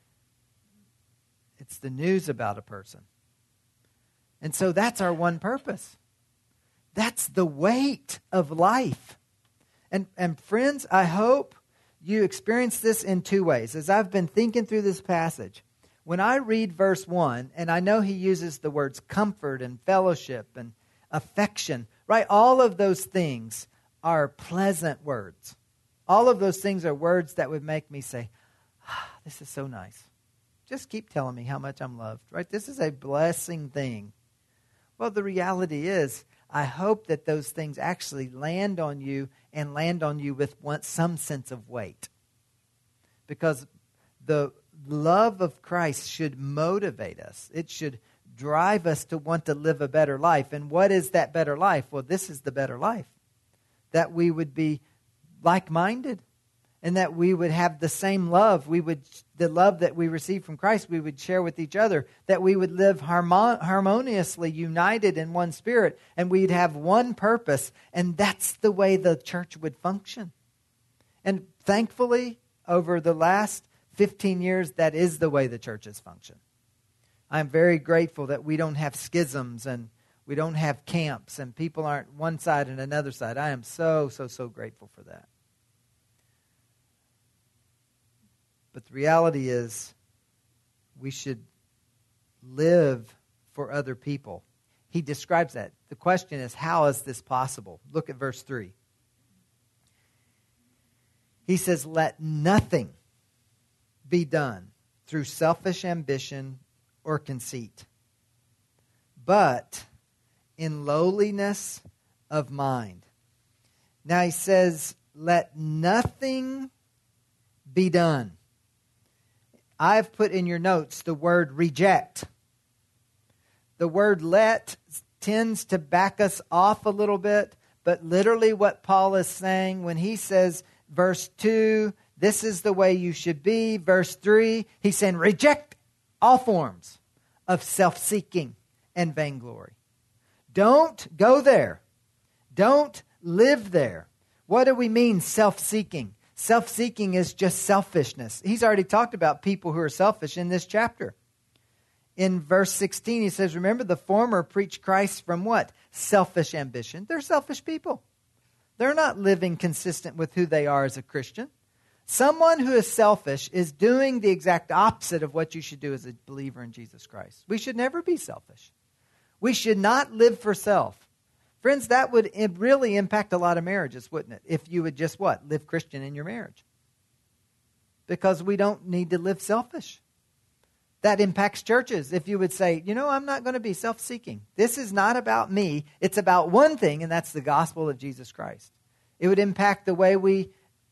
It's the news about a person. And so that's our one purpose. That's the weight of life. And friends, I hope you experience this in two ways. As I've been thinking through this passage, when I read verse 1, and I know he uses the words comfort and fellowship and affection, right? All of those things are pleasant words. All of those things are words that would make me say, this is so nice. Just keep telling me how much I'm loved, right? This is a blessing thing. Well, the reality is, I hope that those things actually land on you and land on you with some sense of weight. Because the love of Christ should motivate us. It should drive us to want to live a better life. And what is that better life? Well, this is the better life. That we would be like-minded. And that we would have the same love. The love that we receive from Christ, we would share with each other. That we would live harmoniously, united in one spirit. And we'd have one purpose. And that's the way the church would function. And thankfully, over the last 15 years, that is the way the church has functioned. I'm very grateful that we don't have schisms and we don't have camps and people aren't one side and another side. I am so grateful for that. But the reality is we should live for other people. he describes that. The question is, how is this possible? Look at verse 3. He says, let nothing be done through selfish ambition or conceit, but in lowliness of mind. Now he says, let nothing be done. I've put in your notes the word reject. The word let tends to back us off a little bit, but literally what Paul is saying when he says, verse 2, this is the way you should be. Verse 3, he's saying reject all forms of self-seeking and vainglory. Don't go there. Don't live there. What do we mean self-seeking? Self-seeking is just selfishness. He's already talked about people who are selfish in this chapter. In verse 16, he says, remember the former preach Christ from what? Selfish ambition. They're selfish people. They're not living consistent with who they are as a Christian. Someone who is selfish is doing the exact opposite of what you should do as a believer in Jesus Christ. We should never be selfish. We should not live for self. Friends, that would really impact a lot of marriages, wouldn't it? If you would just what? Live Christian in your marriage. Because we don't need to live selfish. That impacts churches. If you would say, I'm not going to be self-seeking. This is not about me. It's about one thing, and that's the gospel of Jesus Christ. It would impact the way we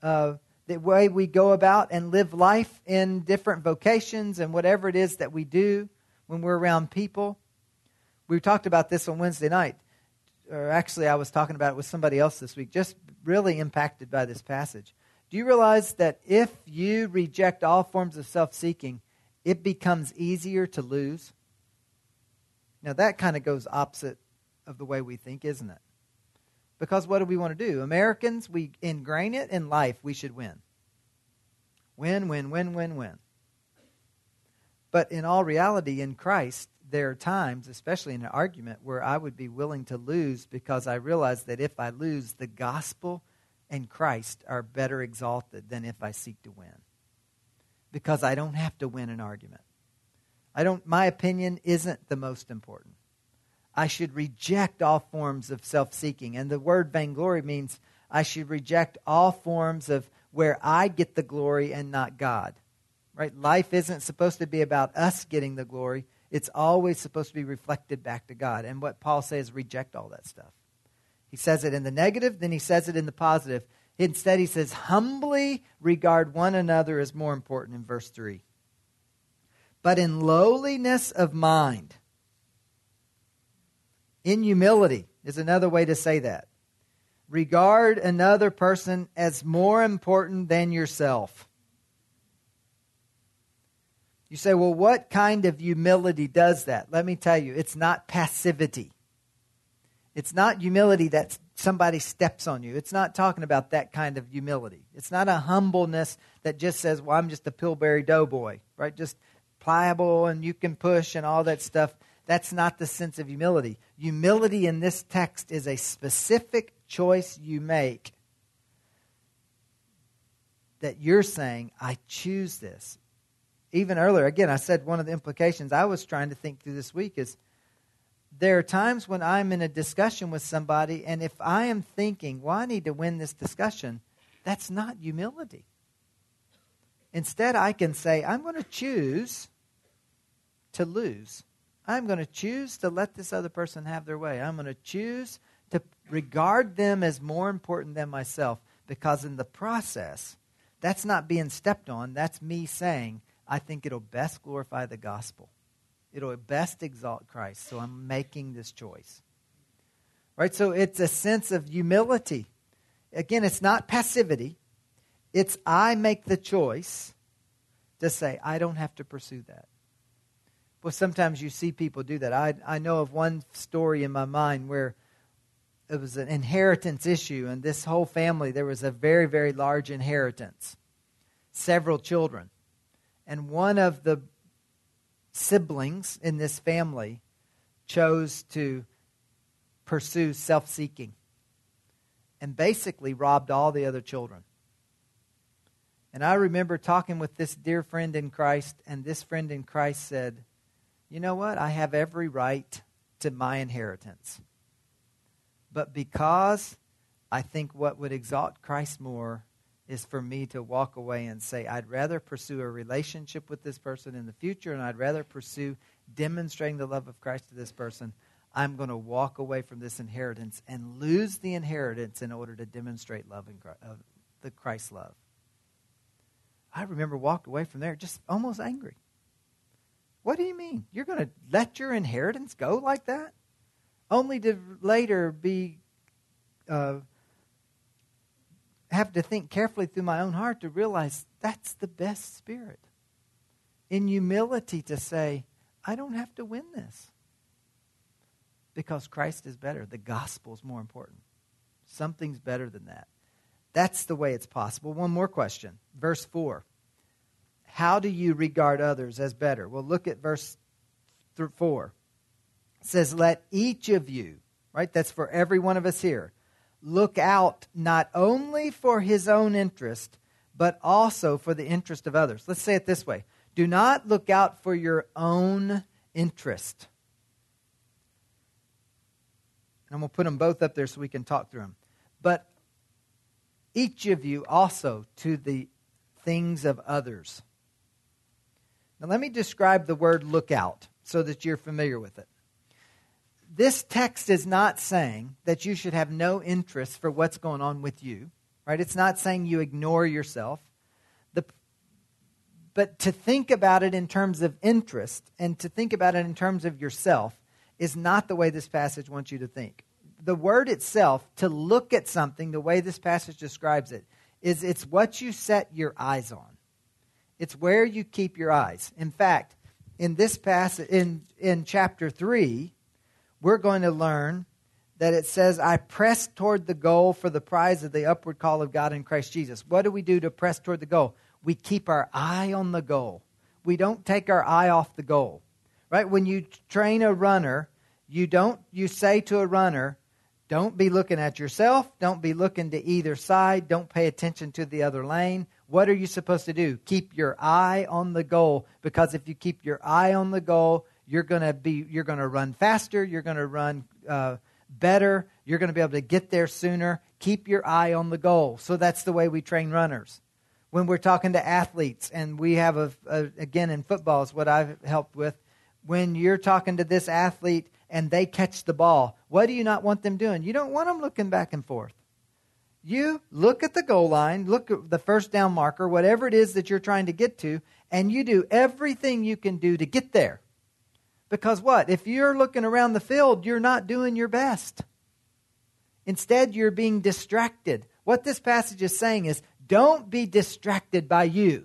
go about and live life in different vocations and whatever it is that we do when we're around people. We talked about this on Wednesday night. Or actually, I was talking about it with somebody else this week, just really impacted by this passage. Do you realize that if you reject all forms of self-seeking, it becomes easier to lose? Now, that kind of goes opposite of the way we think, isn't it? Because what do we want to do? Americans, we ingrain it in life. We should win. Win, win, win, win, win. But in all reality, in Christ, there are times, especially in an argument, where I would be willing to lose because I realize that if I lose, the gospel and Christ are better exalted than if I seek to win. Because I don't have to win an argument. My opinion isn't the most important. I should reject all forms of self-seeking. And the word vainglory means I should reject all forms of where I get the glory and not God. Right? Life isn't supposed to be about us getting the glory. It's always supposed to be reflected back to God. And what Paul says, reject all that stuff. He says it in the negative, then he says it in the positive. Instead, he says, humbly regard one another as more important in verse 3. But in lowliness of mind, in humility is another way to say that. Regard another person as more important than yourself. You say, well, what kind of humility does that? Let me tell you, it's not passivity. It's not humility that somebody steps on you. It's not talking about that kind of humility. It's not a humbleness that just says, well, I'm just a Pillsbury Doughboy, right? Just pliable and you can push and all that stuff. That's not the sense of humility. Humility in this text is a specific choice you make that you're saying, I choose this. Even earlier, again, I said one of the implications I was trying to think through this week is there are times when I'm in a discussion with somebody, and if I am thinking, well, I need to win this discussion, that's not humility. Instead, I can say, I'm going to choose to lose. I'm going to choose to let this other person have their way. I'm going to choose to regard them as more important than myself, because in the process, that's not being stepped on. That's me saying, I think it'll best glorify the gospel. It'll best exalt Christ. So I'm making this choice. Right? So it's a sense of humility. Again, it's not passivity. It's I make the choice to say, I don't have to pursue that. Well, sometimes you see people do that. I know of one story in my mind where it was an inheritance issue, and this whole family, there was a very, very large inheritance. Several children. And one of the siblings in this family chose to pursue self-seeking and basically robbed all the other children. And I remember talking with this dear friend in Christ, and this friend in Christ said, you know what? I have every right to my inheritance. But because I think what would exalt Christ more is for me to walk away and say, I'd rather pursue a relationship with this person in the future, and I'd rather pursue demonstrating the love of Christ to this person. I'm going to walk away from this inheritance and lose the inheritance in order to demonstrate love and the Christ's love. I remember walking away from there just almost angry. What do you mean? You're going to let your inheritance go like that? Only to later have to think carefully through my own heart to realize that's the best spirit. In humility to say, I don't have to win this. Because Christ is better. The gospel is more important. Something's better than that. That's the way it's possible. One more question. Verse 4. How do you regard others as better? Well, look at verse 4. It says, let each of you, right? That's for every one of us here. Look out not only for his own interest, but also for the interest of others. Let's say it this way. Do not look out for your own interest. And I'm going to put them both up there so we can talk through them. But each of you also to the things of others. Now let me describe the word look out so that you're familiar with it. This text is not saying that you should have no interest for what's going on with you. Right? It's not saying you ignore yourself. But to think about it in terms of interest and to think about it in terms of yourself is not the way this passage wants you to think. The word itself, to look at something, the way this passage describes it, is it's what you set your eyes on. It's where you keep your eyes. In fact, in this passage, in chapter 3, we're going to learn that it says, I press toward the goal for the prize of the upward call of God in Christ Jesus. What do we do to press toward the goal? We keep our eye on the goal. We don't take our eye off the goal. Right? When you train a runner, you say to a runner, don't be looking at yourself. Don't be looking to either side. Don't pay attention to the other lane. What are you supposed to do? Keep your eye on the goal, because if you keep your eye on the goal, you're going to run faster. You're going to run better. You're going to be able to get there sooner. Keep your eye on the goal. So that's the way we train runners. When we're talking to athletes, and we have again in football is what I've helped with. When you're talking to this athlete and they catch the ball, what do you not want them doing? You don't want them looking back and forth. You look at the goal line, look at the first down marker, whatever it is that you're trying to get to, and you do everything you can do to get there. Because what? If you're looking around the field, you're not doing your best. Instead, you're being distracted. What this passage is saying is, don't be distracted by you,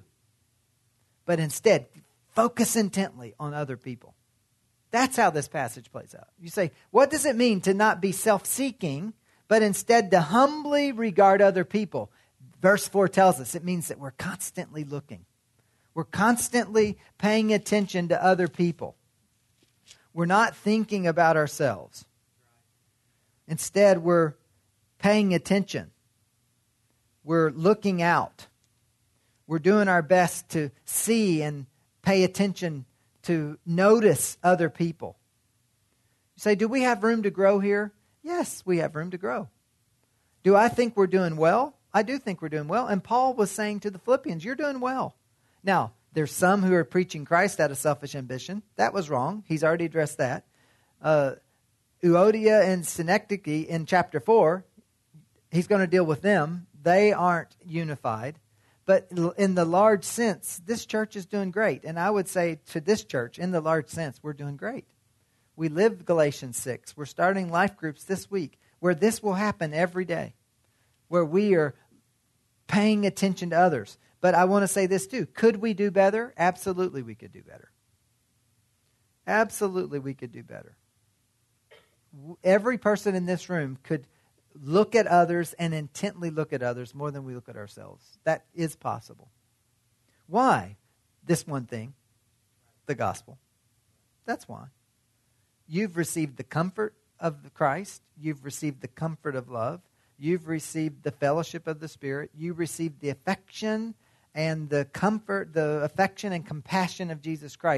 but instead, focus intently on other people. That's how this passage plays out. You say, what does it mean to not be self-seeking, but instead to humbly regard other people? Verse 4 tells us it means that we're constantly looking. We're constantly paying attention to other people. We're not thinking about ourselves. Instead, we're paying attention. We're looking out. We're doing our best to see and pay attention to notice other people. You say, do we have room to grow here? Yes, we have room to grow. Do I think we're doing well? I do think we're doing well. And Paul was saying to the Philippians, you're doing well. Now, there's some who are preaching Christ out of selfish ambition. That was wrong. He's already addressed that. Euodia and Synecdoche in chapter 4, he's going to deal with them. They aren't unified. But in the large sense, this church is doing great. And I would say to this church, in the large sense, we're doing great. We live Galatians 6. We're starting life groups this week where this will happen every day, where we are paying attention to others. But I want to say this too. Could we do better? Absolutely we could do better. Absolutely we could do better. Every person in this room could look at others and intently look at others more than we look at ourselves. That is possible. Why? This one thing, the gospel. That's why. You've received the comfort of Christ. You've received the comfort of love. You've received the fellowship of the Spirit. You received the affection and the comfort, the affection and compassion of Jesus Christ.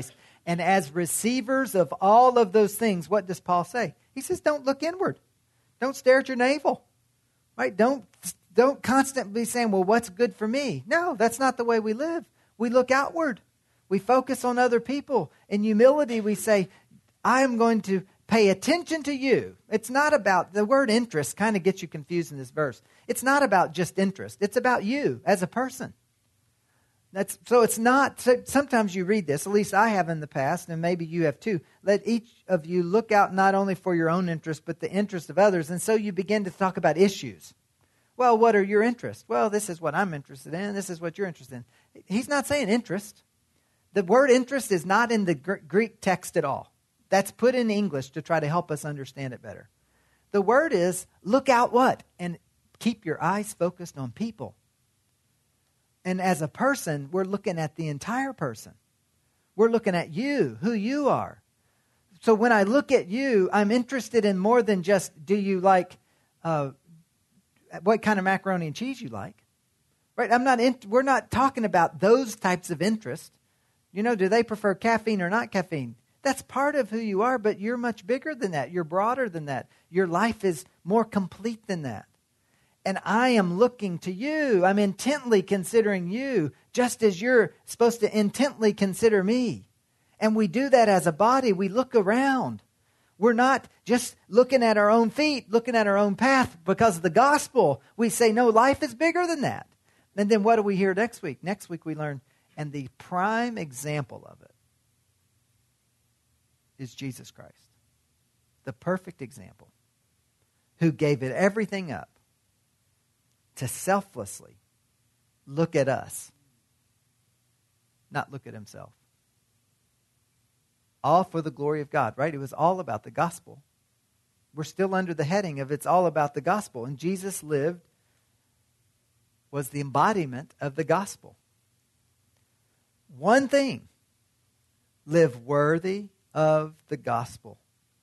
And as receivers of all of those things, what does Paul say? He says, don't look inward. Don't stare at your navel. Right? Don't constantly be saying, well, what's good for me? No, that's not the way we live. We look outward. We focus on other people. In humility, we say, I am going to pay attention to you. It's not about, the word interest kind of gets you confused in this verse. It's not about just interest. It's about you as a person. So it's not, sometimes you read this, at least I have in the past, and maybe you have too. Let each of you look out not only for your own interest, but the interest of others. And so you begin to talk about issues. Well, what are your interests? Well, this is what I'm interested in. This is what you're interested in. He's not saying interest. The word interest is not in the Greek text at all. That's put in English to try to help us understand it better. The word is look out what? And keep your eyes focused on people. And as a person, we're looking at the entire person. We're looking at you, who you are. So when I look at you, I'm interested in more than just, do you like, what kind of macaroni and cheese you like? Right? We're not talking about those types of interest. You know, do they prefer caffeine or not caffeine? That's part of who you are, but you're much bigger than that. You're broader than that. Your life is more complete than that. And I am looking to you. I'm intently considering you, just as you're supposed to intently consider me. And we do that as a body. We look around. We're not just looking at our own feet, looking at our own path because of the gospel. We say, no, life is bigger than that. And then what do we hear next week? Next week we learn, and the prime example of it is Jesus Christ. The perfect example, who gave it everything up to selflessly look at us, not look at himself. All for the glory of God, right? It was all about the gospel. We're still under the heading of it's all about the gospel. And Jesus was the embodiment of the gospel. One thing, live worthy of the gospel.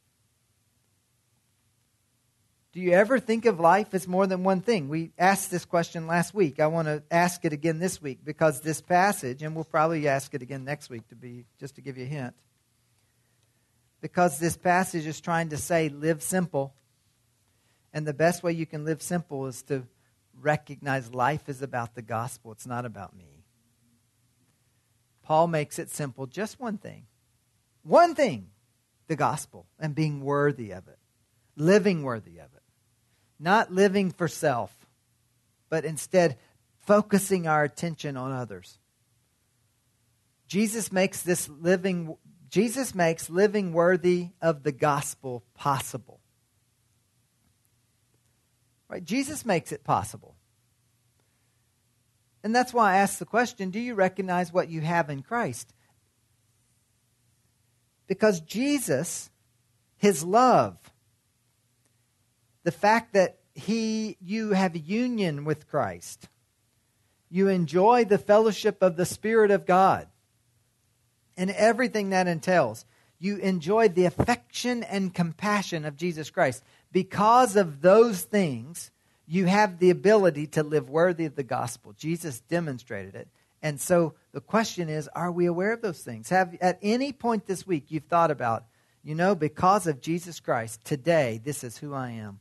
Do you ever think of life as more than one thing? We asked this question last week. I want to ask it again this week because this passage, and we'll probably ask it again next week just to give you a hint. Because this passage is trying to say, live simple. And the best way you can live simple is to recognize life is about the gospel. It's not about me. Paul makes it simple. Just one thing. One thing. The gospel. And being worthy of it. Living worthy of it. Not living for self. But instead focusing our attention on others. Jesus makes living worthy of the gospel possible. Right? Jesus makes it possible. And that's why I asked the question, do you recognize what you have in Christ? Because Jesus, his love, the fact that you have union with Christ, you enjoy the fellowship of the Spirit of God, and everything that entails. You enjoy the affection and compassion of Jesus Christ. Because of those things, you have the ability to live worthy of the gospel. Jesus demonstrated it. And so the question is, are we aware of those things? Have at any point this week you've thought about, because of Jesus Christ, today this is who I am.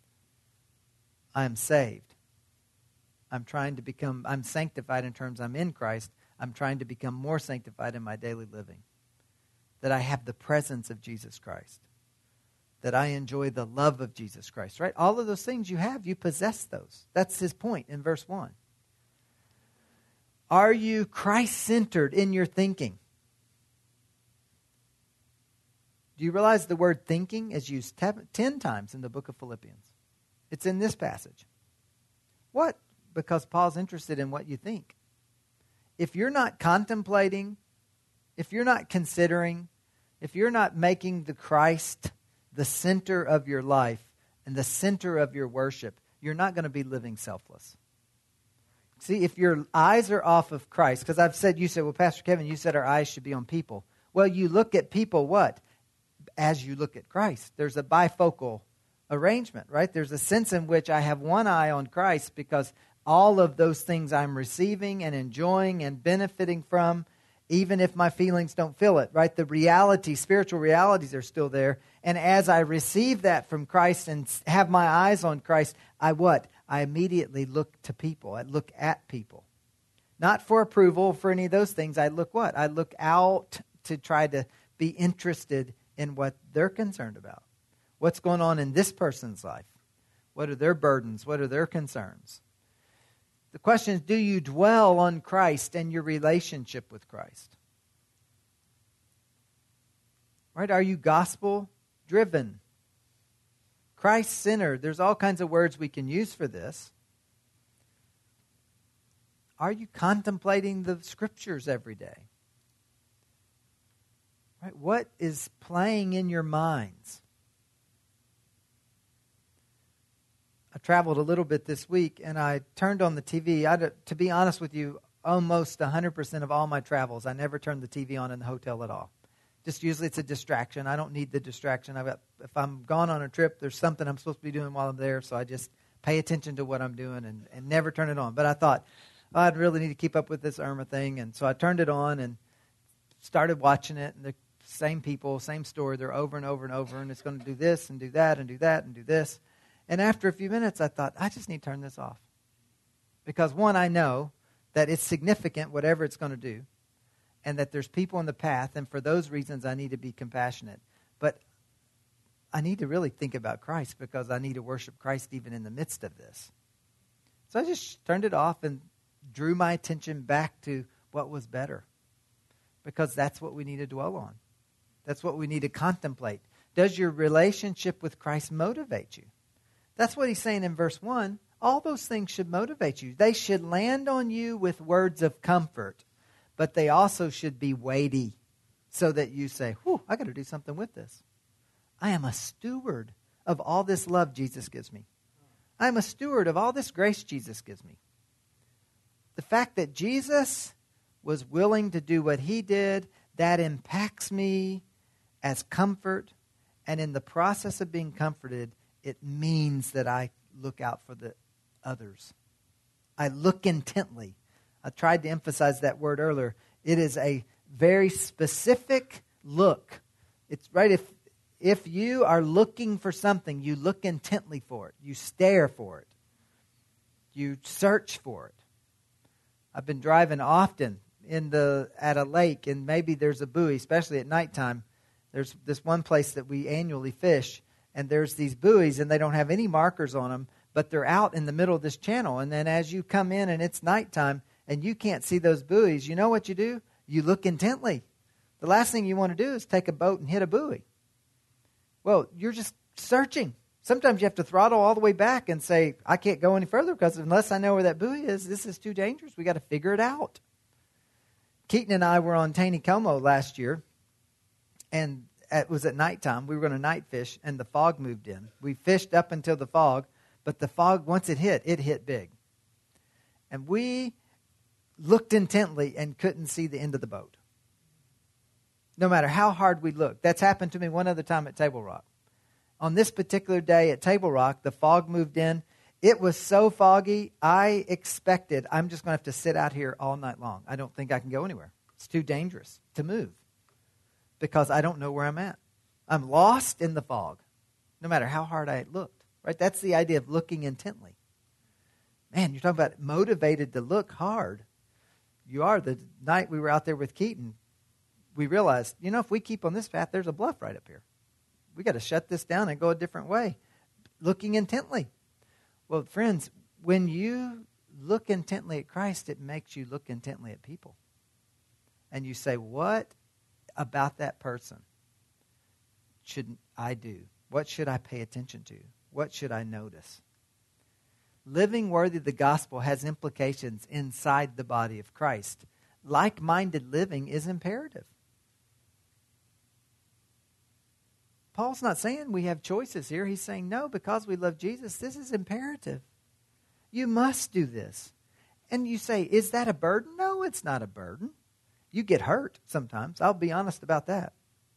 I am saved. I'm sanctified in terms I'm in Christ. I'm trying to become more sanctified in my daily living. That I have the presence of Jesus Christ. That I enjoy the love of Jesus Christ, right? All of those things you have, you possess those. That's his point in verse 1. Are you Christ-centered in your thinking? Do you realize the word thinking is used 10 times in the book of Philippians? It's in this passage. What? Because Paul's interested in what you think. If you're not contemplating, if you're not considering, if you're not making the Christ the center of your life and the center of your worship, you're not going to be living selfless. See, if your eyes are off of Christ, because you said, well, Pastor Kevin, you said our eyes should be on people. Well, you look at people what? As you look at Christ. There's a bifocal arrangement, right? There's a sense in which I have one eye on Christ because all of those things I'm receiving and enjoying and benefiting from even if my feelings don't feel it, right? The reality, spiritual realities are still there. And as I receive that from Christ and have my eyes on Christ, I immediately look to people. I look at people. Not for approval, for any of those things. I look what? I look out to try to be interested in what they're concerned about. What's going on in this person's life? What are their burdens? What are their concerns? The question is, do you dwell on Christ and your relationship with Christ? Right? Are you gospel-driven? Christ-centered. There's all kinds of words we can use for this. Are you contemplating the Scriptures every day? Right? What is playing in your minds? I traveled a little bit this week, and I turned on the TV. To be honest with you, almost 100% of all my travels, I never turn the TV on in the hotel at all. Just usually it's a distraction. I don't need the distraction. If I'm gone on a trip, there's something I'm supposed to be doing while I'm there, so I just pay attention to what I'm doing and never turn it on. But I thought, I'd really need to keep up with this Irma thing, and so I turned it on and started watching it, and the same people, same story, they're over and over and over, and it's going to do this and do that and do that and do this. And after a few minutes, I thought, I just need to turn this off. Because one, I know that it's significant, whatever it's going to do, and that there's people in the path, and for those reasons, I need to be compassionate. But I need to really think about Christ, because I need to worship Christ even in the midst of this. So I just turned it off and drew my attention back to what was better, because that's what we need to dwell on. That's what we need to contemplate. Does your relationship with Christ motivate you? That's what he's saying in verse 1. All those things should motivate you. They should land on you with words of comfort, but they also should be weighty, so that you say, I got to do something with this. I am a steward of all this love Jesus gives me. I am a steward of all this grace Jesus gives me. The fact that Jesus was willing to do what he did, that impacts me as comfort. And in the process of being comforted, it means that I look out for the others. I look intently. I tried to emphasize that word earlier. It is a very specific look. It's right. If you are looking for something, you look intently for it. You stare for it. You search for it. I've been driving often at a lake, and maybe there's a buoy, especially at nighttime. There's this one place that we annually fish, and there's these buoys, and they don't have any markers on them, but they're out in the middle of this channel. And then as you come in and it's nighttime and you can't see those buoys, you know what you do? You look intently. The last thing you want to do is take a boat and hit a buoy. Well, you're just searching. Sometimes you have to throttle all the way back and say, I can't go any further, because unless I know where that buoy is, this is too dangerous. We got to figure it out. Keaton and I were on Taneycomo last year, and it was at nighttime. We were going to night fish, and the fog moved in. We fished up until the fog, but the fog, once it hit big. And we looked intently and couldn't see the end of the boat. No matter how hard we looked. That's happened to me one other time at Table Rock. On this particular day at Table Rock, the fog moved in. It was so foggy, I expected I'm just going to have to sit out here all night long. I don't think I can go anywhere. It's too dangerous to move, because I don't know where I'm at. I'm lost in the fog, no matter how hard I looked. Right? That's the idea of looking intently. Man, you're talking about motivated to look hard. You are. The night we were out there with Keaton, we realized, if we keep on this path, there's a bluff right up here. We got to shut this down and go a different way. Looking intently. Well, friends, when you look intently at Christ, it makes you look intently at people. And you say, what about that person should I do? What should I pay attention to? What should I notice? Living worthy of the gospel has implications inside the body of Christ. Like-minded living is imperative. Paul's not saying we have choices here. He's saying, no, because we love Jesus, this is imperative. You must do this. And you say, is that a burden? No, it's not a burden. You get hurt sometimes. I'll be honest about that.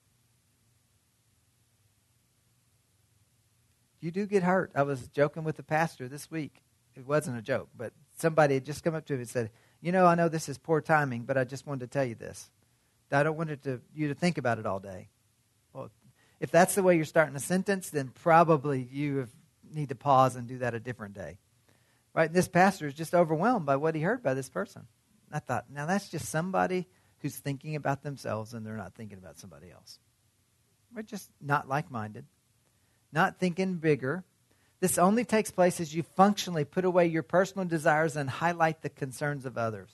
You do get hurt. I was joking with the pastor this week. It wasn't a joke, but somebody had just come up to me and said, I know this is poor timing, but I just wanted to tell you this. I don't want you to think about it all day. Well, if that's the way you're starting a sentence, then probably you need to pause and do that a different day. Right? And this pastor is just overwhelmed by what he heard by this person. I thought, now that's just somebody who's thinking about themselves and they're not thinking about somebody else. We're just not like-minded, not thinking bigger. This only takes place as you functionally put away your personal desires and highlight the concerns of others.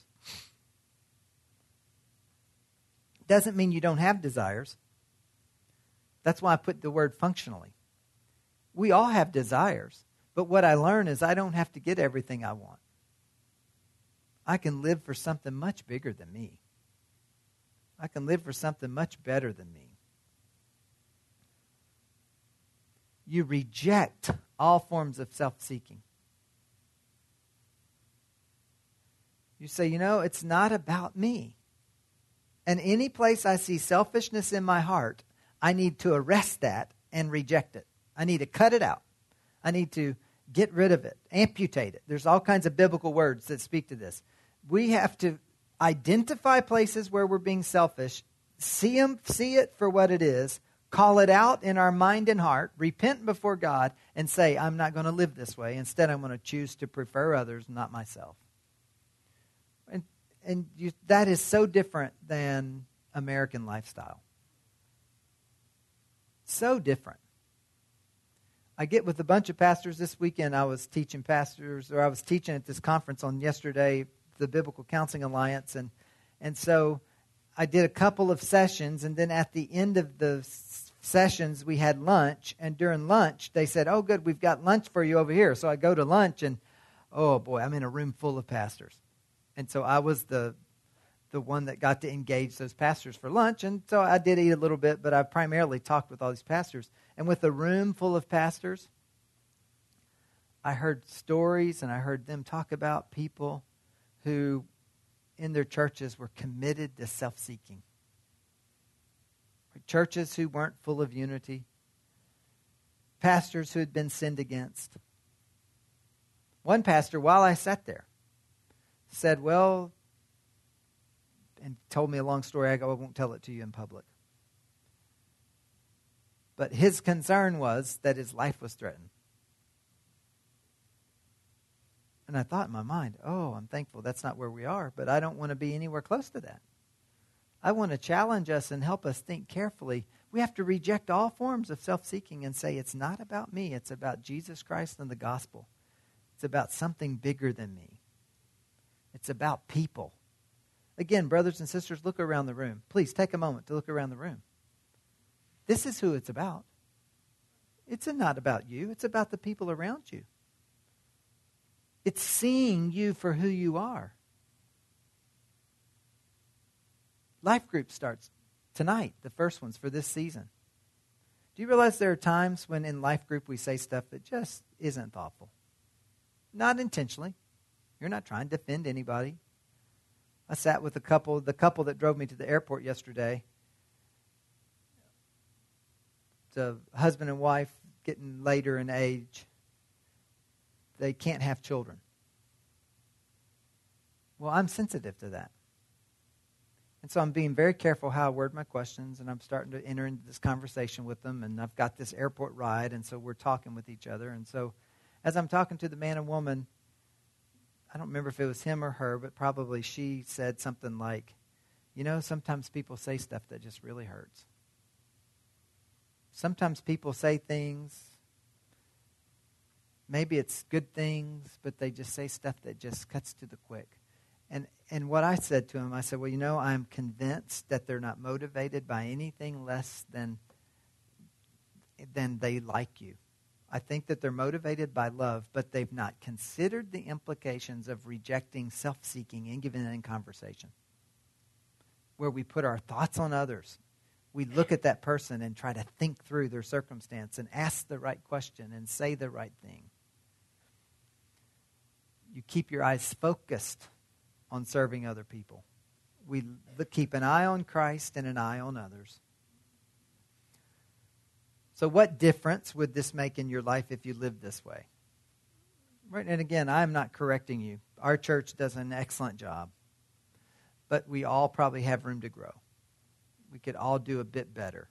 Doesn't mean you don't have desires. That's why I put the word functionally. We all have desires, but what I learn is I don't have to get everything I want. I can live for something much bigger than me. I can live for something much better than me. You reject all forms of self-seeking. You say, it's not about me. And any place I see selfishness in my heart, I need to arrest that and reject it. I need to cut it out. I need to get rid of it, amputate it. There's all kinds of biblical words that speak to this. We have to identify places where we're being selfish, see it for what it is, call it out in our mind and heart, repent before God, and say, I'm not going to live this way. Instead, I'm going to choose to prefer others, not myself. That is so different than American lifestyle. So different. I get with a bunch of pastors this weekend. I was teaching at this conference on yesterday, the Biblical Counseling Alliance, and so I did a couple of sessions, and then at the end of the sessions, we had lunch, and during lunch, they said, oh, good, we've got lunch for you over here. So I go to lunch, and oh, boy, I'm in a room full of pastors. And so I was the one that got to engage those pastors for lunch, and so I did eat a little bit, but I primarily talked with all these pastors. And with a room full of pastors, I heard stories, and I heard them talk about people who in their churches were committed to self-seeking. Churches who weren't full of unity. Pastors who had been sinned against. One pastor, while I sat there, said, well, and told me a long story. I won't tell it to you in public. But his concern was that his life was threatened. And I thought in my mind, oh, I'm thankful that's not where we are, but I don't want to be anywhere close to that. I want to challenge us and help us think carefully. We have to reject all forms of self-seeking and say, it's not about me. It's about Jesus Christ and the gospel. It's about something bigger than me. It's about people. Again, brothers and sisters, look around the room. Please take a moment to look around the room. This is who it's about. It's not about you. It's about the people around you. It's seeing you for who you are. Life group starts tonight, the first ones for this season. Do you realize there are times when in life group we say stuff that just isn't thoughtful? Not intentionally. You're not trying to offend anybody. I sat with the couple that drove me to the airport yesterday. It's a husband and wife getting later in age. They can't have children. Well, I'm sensitive to that. And so I'm being very careful how I word my questions, and I'm starting to enter into this conversation with them, and I've got this airport ride, and so we're talking with each other. And so as I'm talking to the man and woman, I don't remember if it was him or her, but probably she said something like, sometimes people say stuff that just really hurts. Sometimes people say things, maybe it's good things, but they just say stuff that just cuts to the quick. And what I said to him, I said, well, I'm convinced that they're not motivated by anything less than they like you. I think that they're motivated by love, but they've not considered the implications of rejecting self-seeking and giving it in conversation, where we put our thoughts on others. We look at that person and try to think through their circumstance and ask the right question and say the right thing. You keep your eyes focused on serving other people. We keep an eye on Christ and an eye on others. So what difference would this make in your life if you lived this way? Right, and again, I'm not correcting you. Our church does an excellent job. But we all probably have room to grow. we could all do a bit better.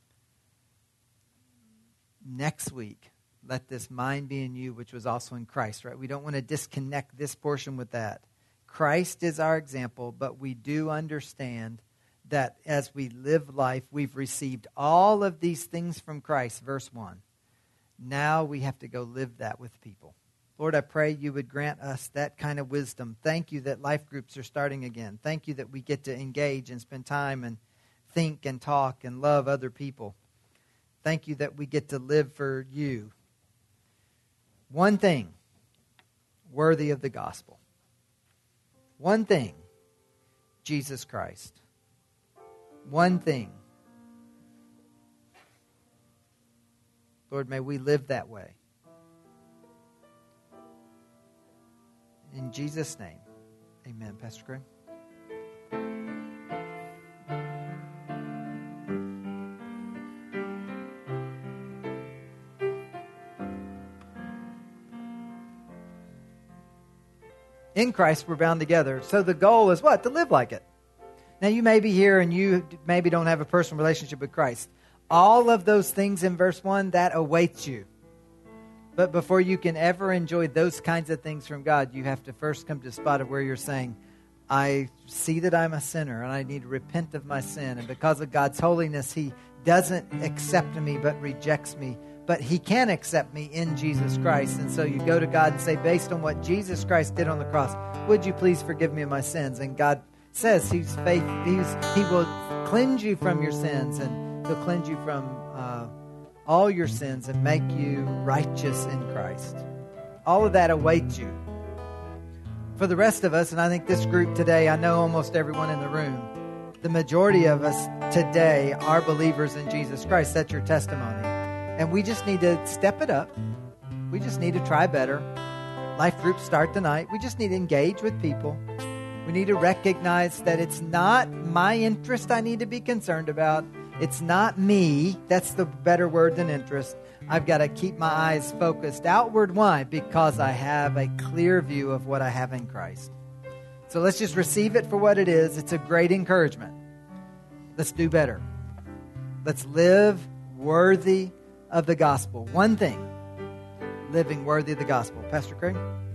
Next week, let this mind be in you, which was also in Christ, right? We don't want to disconnect this portion with that. Christ is our example, but we do understand that as we live life, we've received all of these things from Christ, verse 1. Now we have to go live that with people. Lord, I pray you would grant us that kind of wisdom. Thank you that life groups are starting again. Thank you that we get to engage and spend time and think and talk and love other people. Thank you that we get to live for you. One thing worthy of the gospel. One thing, Jesus Christ. One thing. Lord, may we live that way. In Jesus' name, amen. Pastor Greg? In Christ, we're bound together. So the goal is what? To live like it. Now, you may be here and you maybe don't have a personal relationship with Christ. All of those things in verse 1, that awaits you. But before you can ever enjoy those kinds of things from God, you have to first come to a spot of where you're saying, I see that I'm a sinner and I need to repent of my sin. And because of God's holiness, He doesn't accept me but rejects me. But He can accept me in Jesus Christ. And so you go to God and say, based on what Jesus Christ did on the cross, would you please forgive me of my sins? And God says He's faithful. He will cleanse you from your sins, and He'll cleanse you from all your sins and make you righteous in Christ. All of that awaits you. For the rest of us, and I think this group today, I know almost everyone in the room, the majority of us today are believers in Jesus Christ. That's your testimony. And we just need to step it up. We just need to try better. Life groups start tonight. We just need to engage with people. We need to recognize that it's not my interest I need to be concerned about. It's not me. That's the better word than interest. I've got to keep my eyes focused outward. Why? Because I have a clear view of what I have in Christ. So let's just receive it for what it is. It's a great encouragement. Let's do better. Let's live worthy of the gospel. One thing, living worthy of the gospel. Pastor Craig?